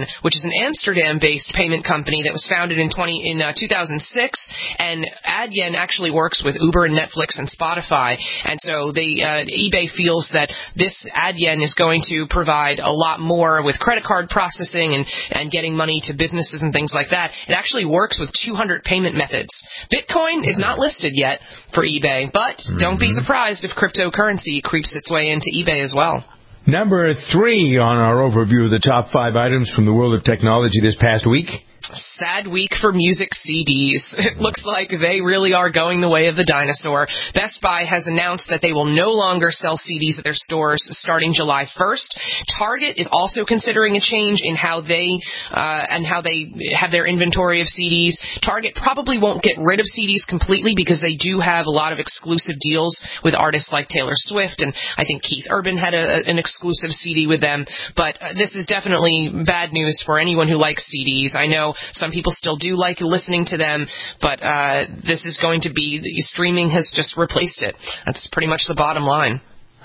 F: which is an Amsterdam-based payment company that was founded in twenty in uh, two thousand six, and Adyen actually works with Uber and Netflix and Spotify, and so they uh, eBay feels that this Adyen is going to provide a lot more with credit card processing and, and getting money to businesses and things like that. It actually works with two hundred payment methods. Bitcoin is not listed yet for eBay, but mm-hmm. don't be surprised if cryptocurrency creeps its way into eBay as well.
D: Number three on our overview of the top five items from the world of technology this past week.
F: Sad week for music C Ds. It looks like they really are going the way of the dinosaur. Best Buy has announced that they will no longer sell C Ds at their stores starting July first. Target is also considering a change in how they uh, and how they have their inventory of C Ds. Target probably won't get rid of C Ds completely because they do have a lot of exclusive deals with artists like Taylor Swift, and I think Keith Urban had a, an exclusive C D with them. But uh, this is definitely bad news for anyone who likes C Ds. I know some people still do like listening to them, but uh, this is going to be, streaming has just replaced it. That's pretty much the bottom line.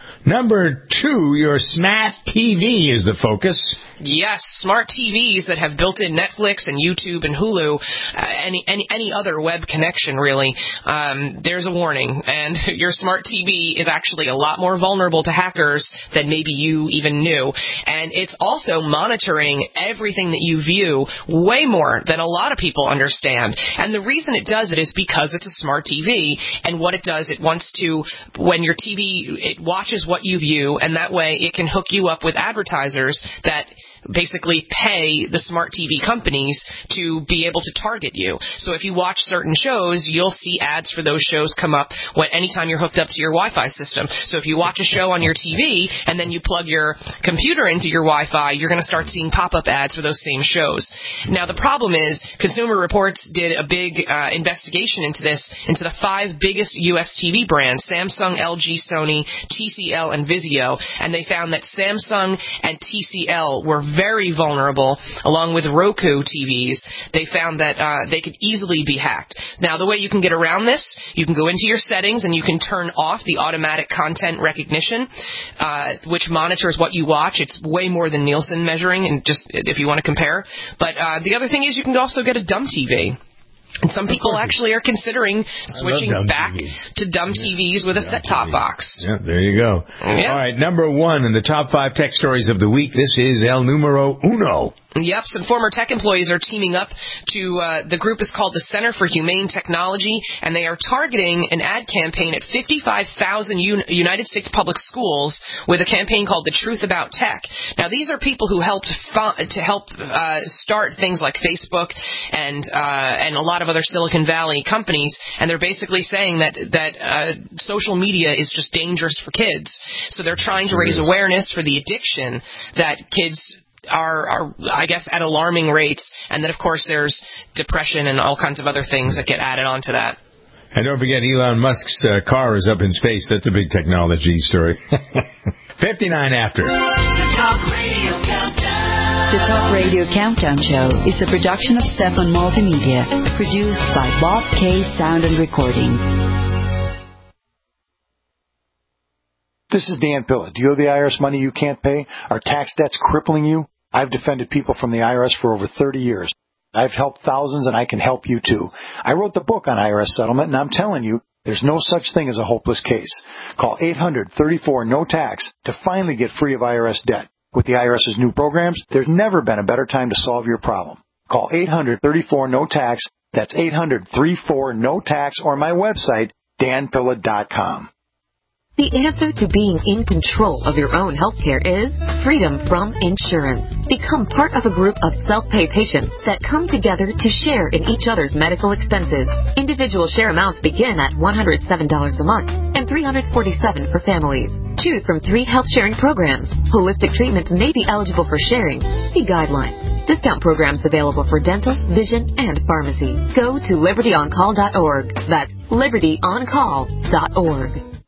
D: Number two, your smart T V is the focus.
F: Yes, smart T Vs that have built-in Netflix and YouTube and Hulu, uh, any any any other web connection, really. Um, there's a warning, and your smart T V is actually a lot more vulnerable to hackers than maybe you even knew. And it's also monitoring everything that you view way more than a lot of people understand. And the reason it does it is because it's a smart T V, and what it does, it wants to, when your T V, it watches what you view, and that way it can hook you up with advertisers that basically pay the smart T V companies to be able to target you. So if you watch certain shows, you'll see ads for those shows come up when anytime you're hooked up to your Wi-Fi system. So if you watch a show on your T V and then you plug your computer into your Wi-Fi, you're going to start seeing pop-up ads for those same shows. Now the problem is, Consumer Reports did a big uh, investigation into this, into the five biggest U S T V brands, Samsung, L G, Sony, T C L, and Vizio, and they found that Samsung and T C L were very vulnerable, along with Roku T Vs. They found that uh, they could easily be hacked. Now, the way you can get around this, you can go into your settings and you can turn off the automatic content recognition, uh, which monitors what you watch. It's way more than Nielsen measuring, and just if you want to compare. But uh, the other thing is you can also get a dumb T V. And some people actually are considering switching back T Vs. to dumb yeah. T Vs with a set-top box.
D: Yeah, there you go. Yeah. All right, number one in the top five tech stories of the week, this is El Numero Uno.
F: Yep, some former tech employees are teaming up to, uh, the group is called the Center for Humane Technology, and they are targeting an ad campaign at fifty-five thousand Un- United States public schools with a campaign called The Truth About Tech. Now, these are people who helped fu- to help uh, start things like Facebook and uh, and a lot of other Silicon Valley companies, and they're basically saying that, that uh, social media is just dangerous for kids. So they're trying to raise awareness for the addiction that kids Are, are, I guess, at alarming rates, and then, of course, there's depression and all kinds of other things that get added onto that.
D: And don't forget, Elon Musk's uh, car is up in space. That's a big technology story. fifty-nine after.
C: The Talk Radio Countdown.
H: The Talk Radio Countdown Show is a production of Stefan Multimedia, produced by Bob K. Sound and Recording.
I: This is Dan Pilla. Do you owe the I R S money you can't pay? Are tax debts crippling you? I've defended people from the I R S for over thirty years. I've helped thousands, and I can help you too. I wrote the book on I R S settlement, and I'm telling you, there's no such thing as a hopeless case. Call eight hundred, thirty-four, no tax to finally get free of I R S debt. With the IRS's new programs, there's never been a better time to solve your problem. Call eight hundred, thirty-four, no tax. That's eight hundred, thirty-four, no tax, or my website, dan pilla dot com.
R: The answer to being in control of your own healthcare is freedom from insurance. Become part of a group of self-pay patients that come together to share in each other's medical expenses. Individual share amounts begin at one hundred seven dollars a month and three hundred forty-seven dollars for families. Choose from three health sharing programs. Holistic treatments may be eligible for sharing. See guidelines. Discount programs available for dental, vision, and pharmacy. Go to liberty on call dot org. That's liberty on call dot org.